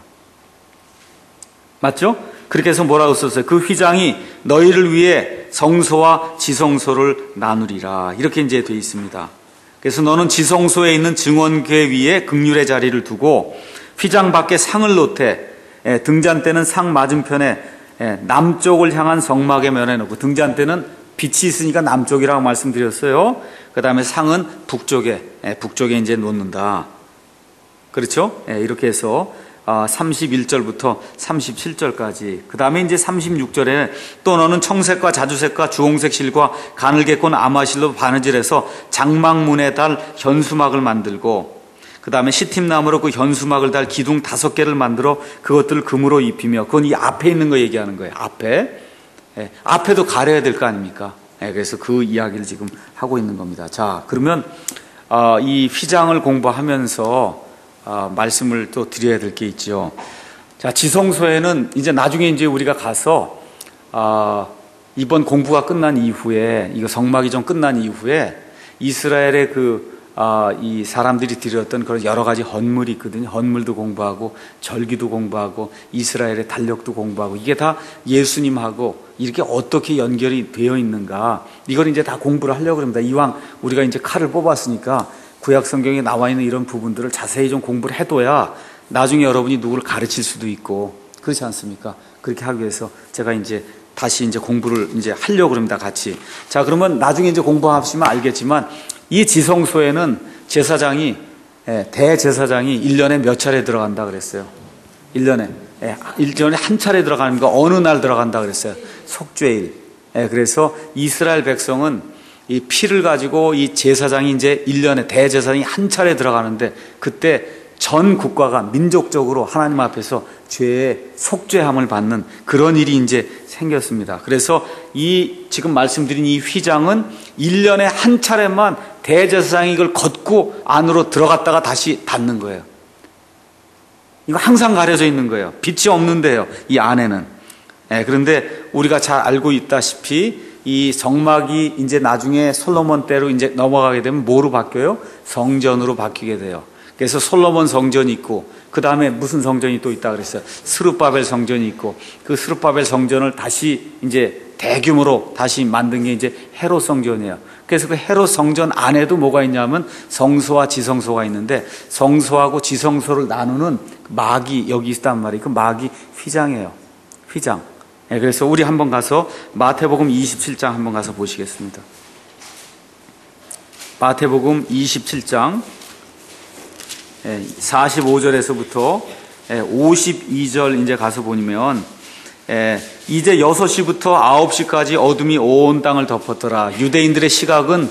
맞죠? 그렇게 해서 뭐라고 썼어요? 그 휘장이 너희를 위해 성소와 지성소를 나누리라. 이렇게 이제 되어 있습니다. 그래서 너는 지성소에 있는 증언궤 위에 극률의 자리를 두고 휘장 밖에 상을 놓되 예, 등잔대는 상 맞은편에 예, 남쪽을 향한 성막에 면해 놓고, 등잔대는 빛이 있으니까 남쪽이라고 말씀드렸어요. 그 다음에 상은 북쪽에 예, 북쪽에 이제 놓는다. 그렇죠? 예, 이렇게 해서 삼십일 절부터 삼십칠 절까지. 그 다음에 이제 삼십육 절에 또 너는 청색과 자주색과 주홍색 실과 가늘게 꼰 아마실로 바느질해서 장막문에 달 현수막을 만들고, 그 다음에 시팀나무로 그 현수막을 달 기둥 다섯 개를 만들어 그것들을 금으로 입히며, 그건 이 앞에 있는 거 얘기하는 거예요. 앞에. 예, 앞에도 가려야 될 거 아닙니까? 예, 그래서 그 이야기를 지금 하고 있는 겁니다. 자, 그러면 어, 이 휘장을 공부하면서 아, 말씀을 또 드려야 될 게 있죠. 자, 지성소에는 이제 나중에 이제 우리가 가서 아, 이번 공부가 끝난 이후에, 이거 성막이 좀 끝난 이후에 이스라엘의 그 아, 이 사람들이 드렸던 그런 여러 가지 헌물이 있거든요. 헌물도 공부하고 절기도 공부하고 이스라엘의 달력도 공부하고, 이게 다 예수님하고 이렇게 어떻게 연결이 되어 있는가, 이걸 이제 다 공부를 하려고 합니다. 이왕 우리가 이제 칼을 뽑았으니까 구약 성경에 나와 있는 이런 부분들을 자세히 좀 공부를 해둬야 나중에 여러분이 누구를 가르칠 수도 있고, 그렇지 않습니까? 그렇게 하기 위해서 제가 이제 다시 이제 공부를 이제 하려고 합니다. 같이. 자, 그러면 나중에 이제 공부하시면 알겠지만 이 지성소에는 제사장이, 예, 대제사장이 일 년에 몇 차례 들어간다 그랬어요? 일 년에 예, 일전에 한 차례 들어가는 거 어느 날 들어간다 그랬어요. 속죄일. 예, 그래서 이스라엘 백성은 이 피를 가지고 이 제사장이 이제 일 년에 대제사장이 한 차례 들어가는데 그때 전 국가가 민족적으로 하나님 앞에서 죄의 속죄함을 받는 그런 일이 이제 생겼습니다. 그래서 이 지금 말씀드린 이 휘장은 일 년에 한 차례만 대제사장이 이걸 걷고 안으로 들어갔다가 다시 닫는 거예요. 이거 항상 가려져 있는 거예요. 빛이 없는데요, 이 안에는. 예, 그런데 우리가 잘 알고 있다시피 이 성막이 이제 나중에 솔로몬 때로 이제 넘어가게 되면 뭐로 바뀌어요? 성전으로 바뀌게 돼요. 그래서 솔로몬 성전이 있고 그 다음에 무슨 성전이 또 있다 그랬어요? 스룹바벨 성전이 있고 그 스룹바벨 성전을 다시 이제 대규모로 다시 만든 게 이제 헤롯 성전이에요. 그래서 그 헤롯 성전 안에도 뭐가 있냐면 성소와 지성소가 있는데 성소하고 지성소를 나누는 막이 여기 있단 말이에요. 그 막이 휘장이에요. 휘장. 네, 그래서 우리 한번 가서 마태복음 이십칠 장 한번 가서 보시겠습니다. 마태복음 이십칠 장 사십오 절에서부터 오십이 절 이제 가서 보면 이제 여섯 시부터 아홉 시까지 어둠이 온 땅을 덮었더라. 유대인들의 시각은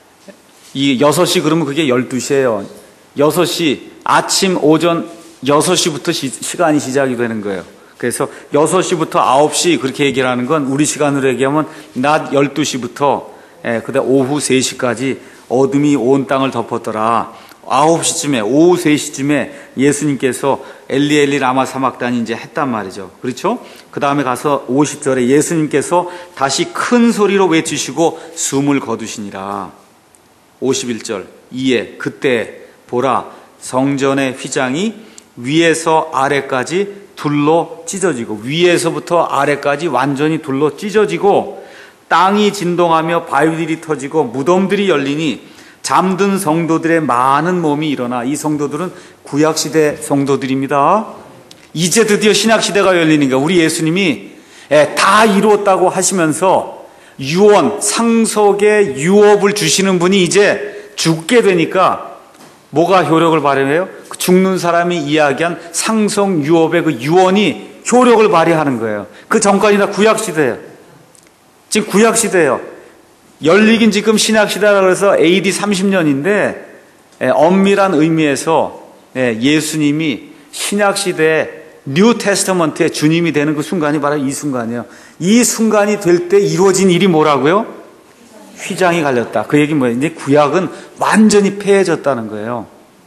이 여섯 시 그러면 그게 열두 시예요. 여섯 시 아침 오전 여섯 시부터 시, 시간이 시작이 되는 거예요. 그래서 여섯 시부터 아홉 시 그렇게 얘기를 하는 건 우리 시간으로 얘기하면 낮 열두 시부터 예, 그다음 오후 세 시까지 어둠이 온 땅을 덮었더라. 아홉 시쯤에 오후 세 시쯤에 예수님께서 엘리 엘리 라마 사막단이 이제 했단 말이죠. 그렇죠? 그 다음에 가서 오십 절에 예수님께서 다시 큰 소리로 외치시고 숨을 거두시니라. 오십일 절 이에 그때 보라 성전의 휘장이 위에서 아래까지 둘로 찢어지고 위에서부터 아래까지 완전히 둘로 찢어지고 땅이 진동하며 바위들이 터지고 무덤들이 열리니 잠든 성도들의 많은 몸이 일어나. 이 성도들은 구약시대 성도들입니다. 이제 드디어 신약시대가 열리니까 우리 예수님이 다 이루었다고 하시면서 유언, 상속의 유업을 주시는 분이 이제 죽게 되니까 뭐가 효력을 발휘해요? 죽는 사람이 이야기한 상속 유업의 그 유언이 효력을 발휘하는 거예요. 그 전까지 다 구약시대예요. 지금 구약시대예요. 열리긴 지금 신약시대라 그래서 에이디 삼십 년인데 엄밀한 의미에서 예수님이 신약시대에 뉴 테스터먼트의 주님이 되는 그 순간이 바로 이 순간이에요. 이 순간이 될 때 이루어진 일이 뭐라고요? 휘장이 갈렸다. 그 얘기는 뭐예요? 이제 구약은 완전히 폐해졌다는 거예요.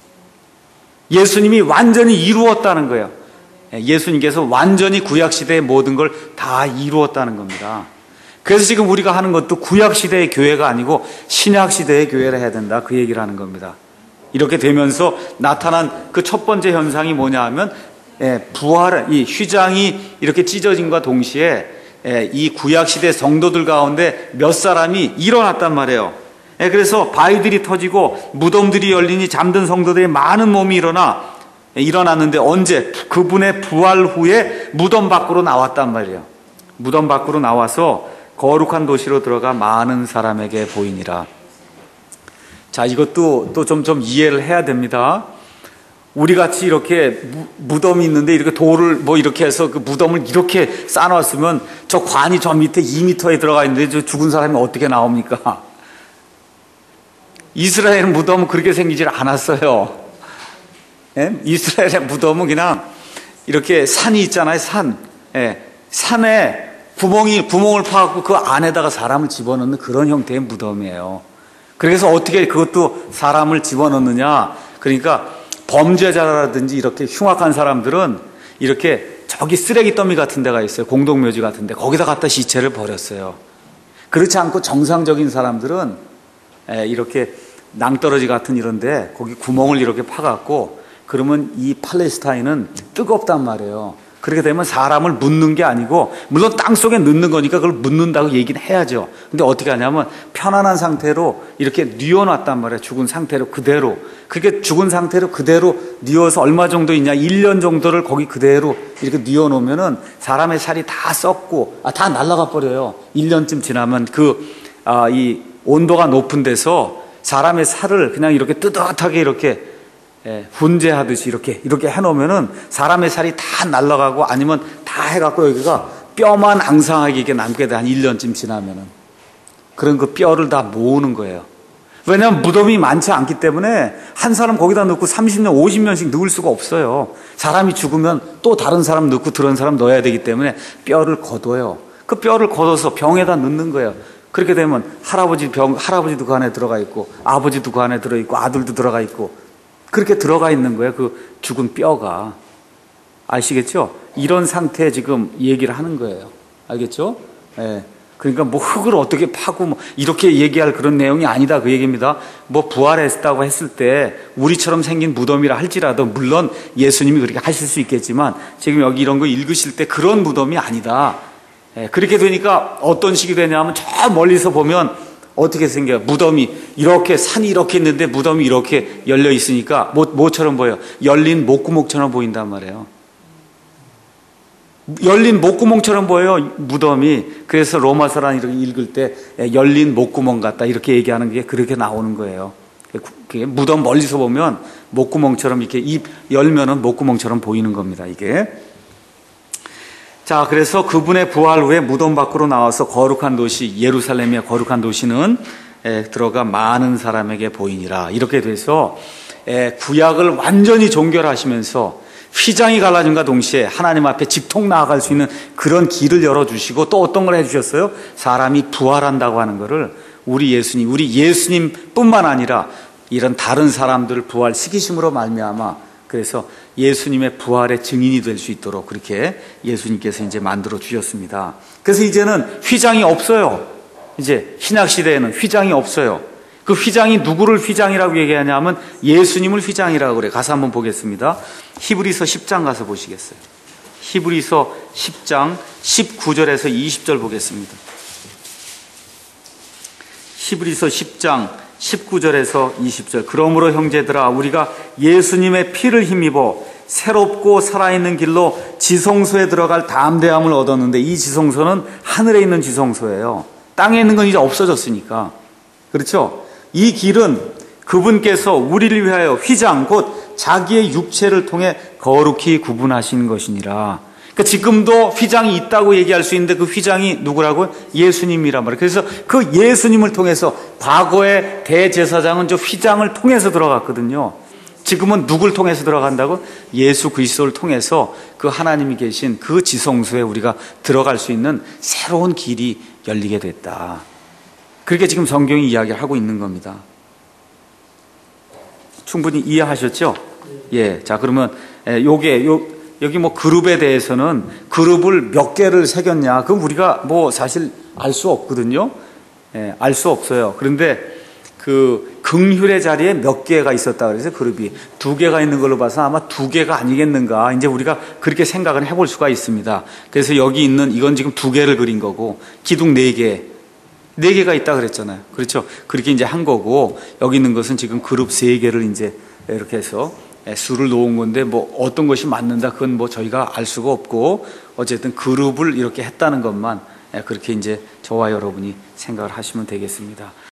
예수님이 완전히 이루었다는 거예요. 예수님께서 완전히 구약시대의 모든 걸 다 이루었다는 겁니다. 그래서 지금 우리가 하는 것도 구약시대의 교회가 아니고 신약시대의 교회를 해야 된다. 그 얘기를 하는 겁니다. 이렇게 되면서 나타난 그 첫 번째 현상이 뭐냐 하면 부활, 이 휘장이 이렇게 찢어진과 동시에 이 구약시대 성도들 가운데 몇 사람이 일어났단 말이에요. 그래서 바위들이 터지고 무덤들이 열리니 잠든 성도들의 많은 몸이 일어나 일어났는데 언제? 그분의 부활 후에 무덤 밖으로 나왔단 말이에요. 무덤 밖으로 나와서 거룩한 도시로 들어가 많은 사람에게 보이니라. 자, 이것도 또 좀 좀 이해를 해야 됩니다. 우리 같이 이렇게 무, 무덤이 있는데 이렇게 돌을 뭐 이렇게 해서 그 무덤을 이렇게 쌓아놨으면 저 관이 저 밑에 이 미터에 들어가 있는데 저 죽은 사람이 어떻게 나옵니까? 이스라엘 무덤은 그렇게 생기질 않았어요. 예? 이스라엘의 무덤은 그냥 이렇게 산이 있잖아요. 산. 예. 산에 구멍이, 구멍을 파갖고 그 안에다가 사람을 집어넣는 그런 형태의 무덤이에요. 그래서 어떻게 그것도 사람을 집어넣느냐. 그러니까 범죄자라든지 이렇게 흉악한 사람들은 이렇게 저기 쓰레기 더미 같은 데가 있어요. 공동묘지 같은 데. 거기다 갖다 시체를 버렸어요. 그렇지 않고 정상적인 사람들은 이렇게 낭떠러지 같은 이런데 거기 구멍을 이렇게 파갖고 그러면 이 팔레스타인은 뜨겁단 말이에요. 그렇게 되면 사람을 묻는 게 아니고 물론 땅속에 넣는 거니까 그걸 묻는다고 얘기는 해야죠. 근데 어떻게 하냐면 편안한 상태로 이렇게 뉘어놨단 말이에요. 죽은 상태로 그대로. 그렇게 죽은 상태로 그대로 뉘어서 얼마 정도 있냐? 일 년 정도를 거기 그대로 이렇게 뉘어놓으면은 사람의 살이 다 썩고 아, 다 날아가 버려요. 일 년쯤 지나면 그, 아, 이 온도가 높은 데서 사람의 살을 그냥 이렇게 뜨뜻하게 이렇게 예, 훈제하듯이 이렇게 이렇게 해놓으면은 사람의 살이 다 날아가고 아니면 다 해갖고 여기가 뼈만 앙상하게 이게 남게 돼. 한 일 년쯤 지나면은 그런 그 뼈를 다 모으는 거예요. 왜냐하면 무덤이 많지 않기 때문에 한 사람 거기다 넣고 삼십 년, 오십 년씩 넣을 수가 없어요. 사람이 죽으면 또 다른 사람 넣고 들어온 사람 넣어야 되기 때문에 뼈를 걷어요. 그 뼈를 걷어서 병에다 넣는 거예요. 그렇게 되면 할아버지 병, 할아버지도 그 안에 들어가 있고 아버지도 그 안에 들어있고 아들도 들어가 있고 그렇게 들어가 있는 거예요. 그 죽은 뼈가. 아시겠죠? 이런 상태에 지금 얘기를 하는 거예요. 알겠죠? 예. 그러니까 뭐 흙을 어떻게 파고 뭐 이렇게 얘기할 그런 내용이 아니다 그 얘기입니다. 뭐 부활했다고 했을 때 우리처럼 생긴 무덤이라 할지라도 물론 예수님이 그렇게 하실 수 있겠지만 지금 여기 이런 거 읽으실 때 그런 무덤이 아니다. 예. 그렇게 되니까 어떤 식이 되냐면 저 멀리서 보면 어떻게 생겨요? 무덤이 이렇게 산이 이렇게 있는데 무덤이 이렇게 열려 있으니까 뭐, 뭐처럼 보여요? 열린 목구멍처럼 보인단 말이에요. 열린 목구멍처럼 보여요, 무덤이. 그래서 로마서란 이렇게 읽을 때 열린 목구멍 같다 이렇게 얘기하는 게 그렇게 나오는 거예요. 그게 무덤 멀리서 보면 목구멍처럼 이렇게 입 열면은 목구멍처럼 보이는 겁니다, 이게. 자, 그래서 그분의 부활 후에 무덤 밖으로 나와서 거룩한 도시, 예루살렘의 거룩한 도시는 에, 들어가 많은 사람에게 보이니라. 이렇게 돼서 에, 구약을 완전히 종결하시면서 휘장이 갈라짐과 동시에 하나님 앞에 직통 나아갈 수 있는 그런 길을 열어주시고 또 어떤 걸 해주셨어요? 사람이 부활한다고 하는 거를 우리 예수님, 우리 예수님뿐만 아니라 이런 다른 사람들을 부활시키심으로 말미암아 그래서 예수님의 부활의 증인이 될 수 있도록 그렇게 예수님께서 이제 만들어 주셨습니다. 그래서 이제는 휘장이 없어요. 이제 신약 시대에는 휘장이 없어요. 그 휘장이 누구를 휘장이라고 얘기하냐면 예수님을 휘장이라고 그래요. 가서 한번 보겠습니다. 히브리서 십 장 가서 보시겠어요? 히브리서 십 장 십구 절에서 이십 절 보겠습니다. 히브리서 십 장 십구 절에서 이십 절. 그러므로 형제들아 우리가 예수님의 피를 힘입어 새롭고 살아있는 길로 지성소에 들어갈 담대함을 얻었는데 이 지성소는 하늘에 있는 지성소예요. 땅에 있는 건 이제 없어졌으니까. 그렇죠? 이 길은 그분께서 우리를 위하여 휘장 곧 자기의 육체를 통해 거룩히 구분하신 것이니라. 그러니까 지금도 휘장이 있다고 얘기할 수 있는데 그 휘장이 누구라고요? 예수님이란 말이에요. 그래서 그 예수님을 통해서 과거의 대제사장은 저 휘장을 통해서 들어갔거든요. 지금은 누굴 통해서 들어간다고? 예수 그리스도를 통해서 그 하나님이 계신 그 지성소에 우리가 들어갈 수 있는 새로운 길이 열리게 됐다. 그렇게 지금 성경이 이야기를 하고 있는 겁니다. 충분히 이해하셨죠? 예. 자, 그러면 요게 요 여기 뭐 그룹에 대해서는 그룹을 몇 개를 새겼냐? 그건 우리가 뭐 사실 알 수 없거든요. 예, 알 수 없어요. 그런데 그 긍휼의 자리에 몇 개가 있었다 그래서 그룹이 두 개가 있는 걸로 봐서 아마 두 개가 아니겠는가? 이제 우리가 그렇게 생각을 해볼 수가 있습니다. 그래서 여기 있는 이건 지금 두 개를 그린 거고 기둥 네 개, 네 개가 있다 그랬잖아요. 그렇죠? 그렇게 이제 한 거고 여기 있는 것은 지금 그룹 세 개를 이제 이렇게 해서 수를 놓은 건데 뭐 어떤 것이 맞는다 그건 뭐 저희가 알 수가 없고 어쨌든 그룹을 이렇게 했다는 것만 그렇게 이제 저와 여러분이 생각을 하시면 되겠습니다.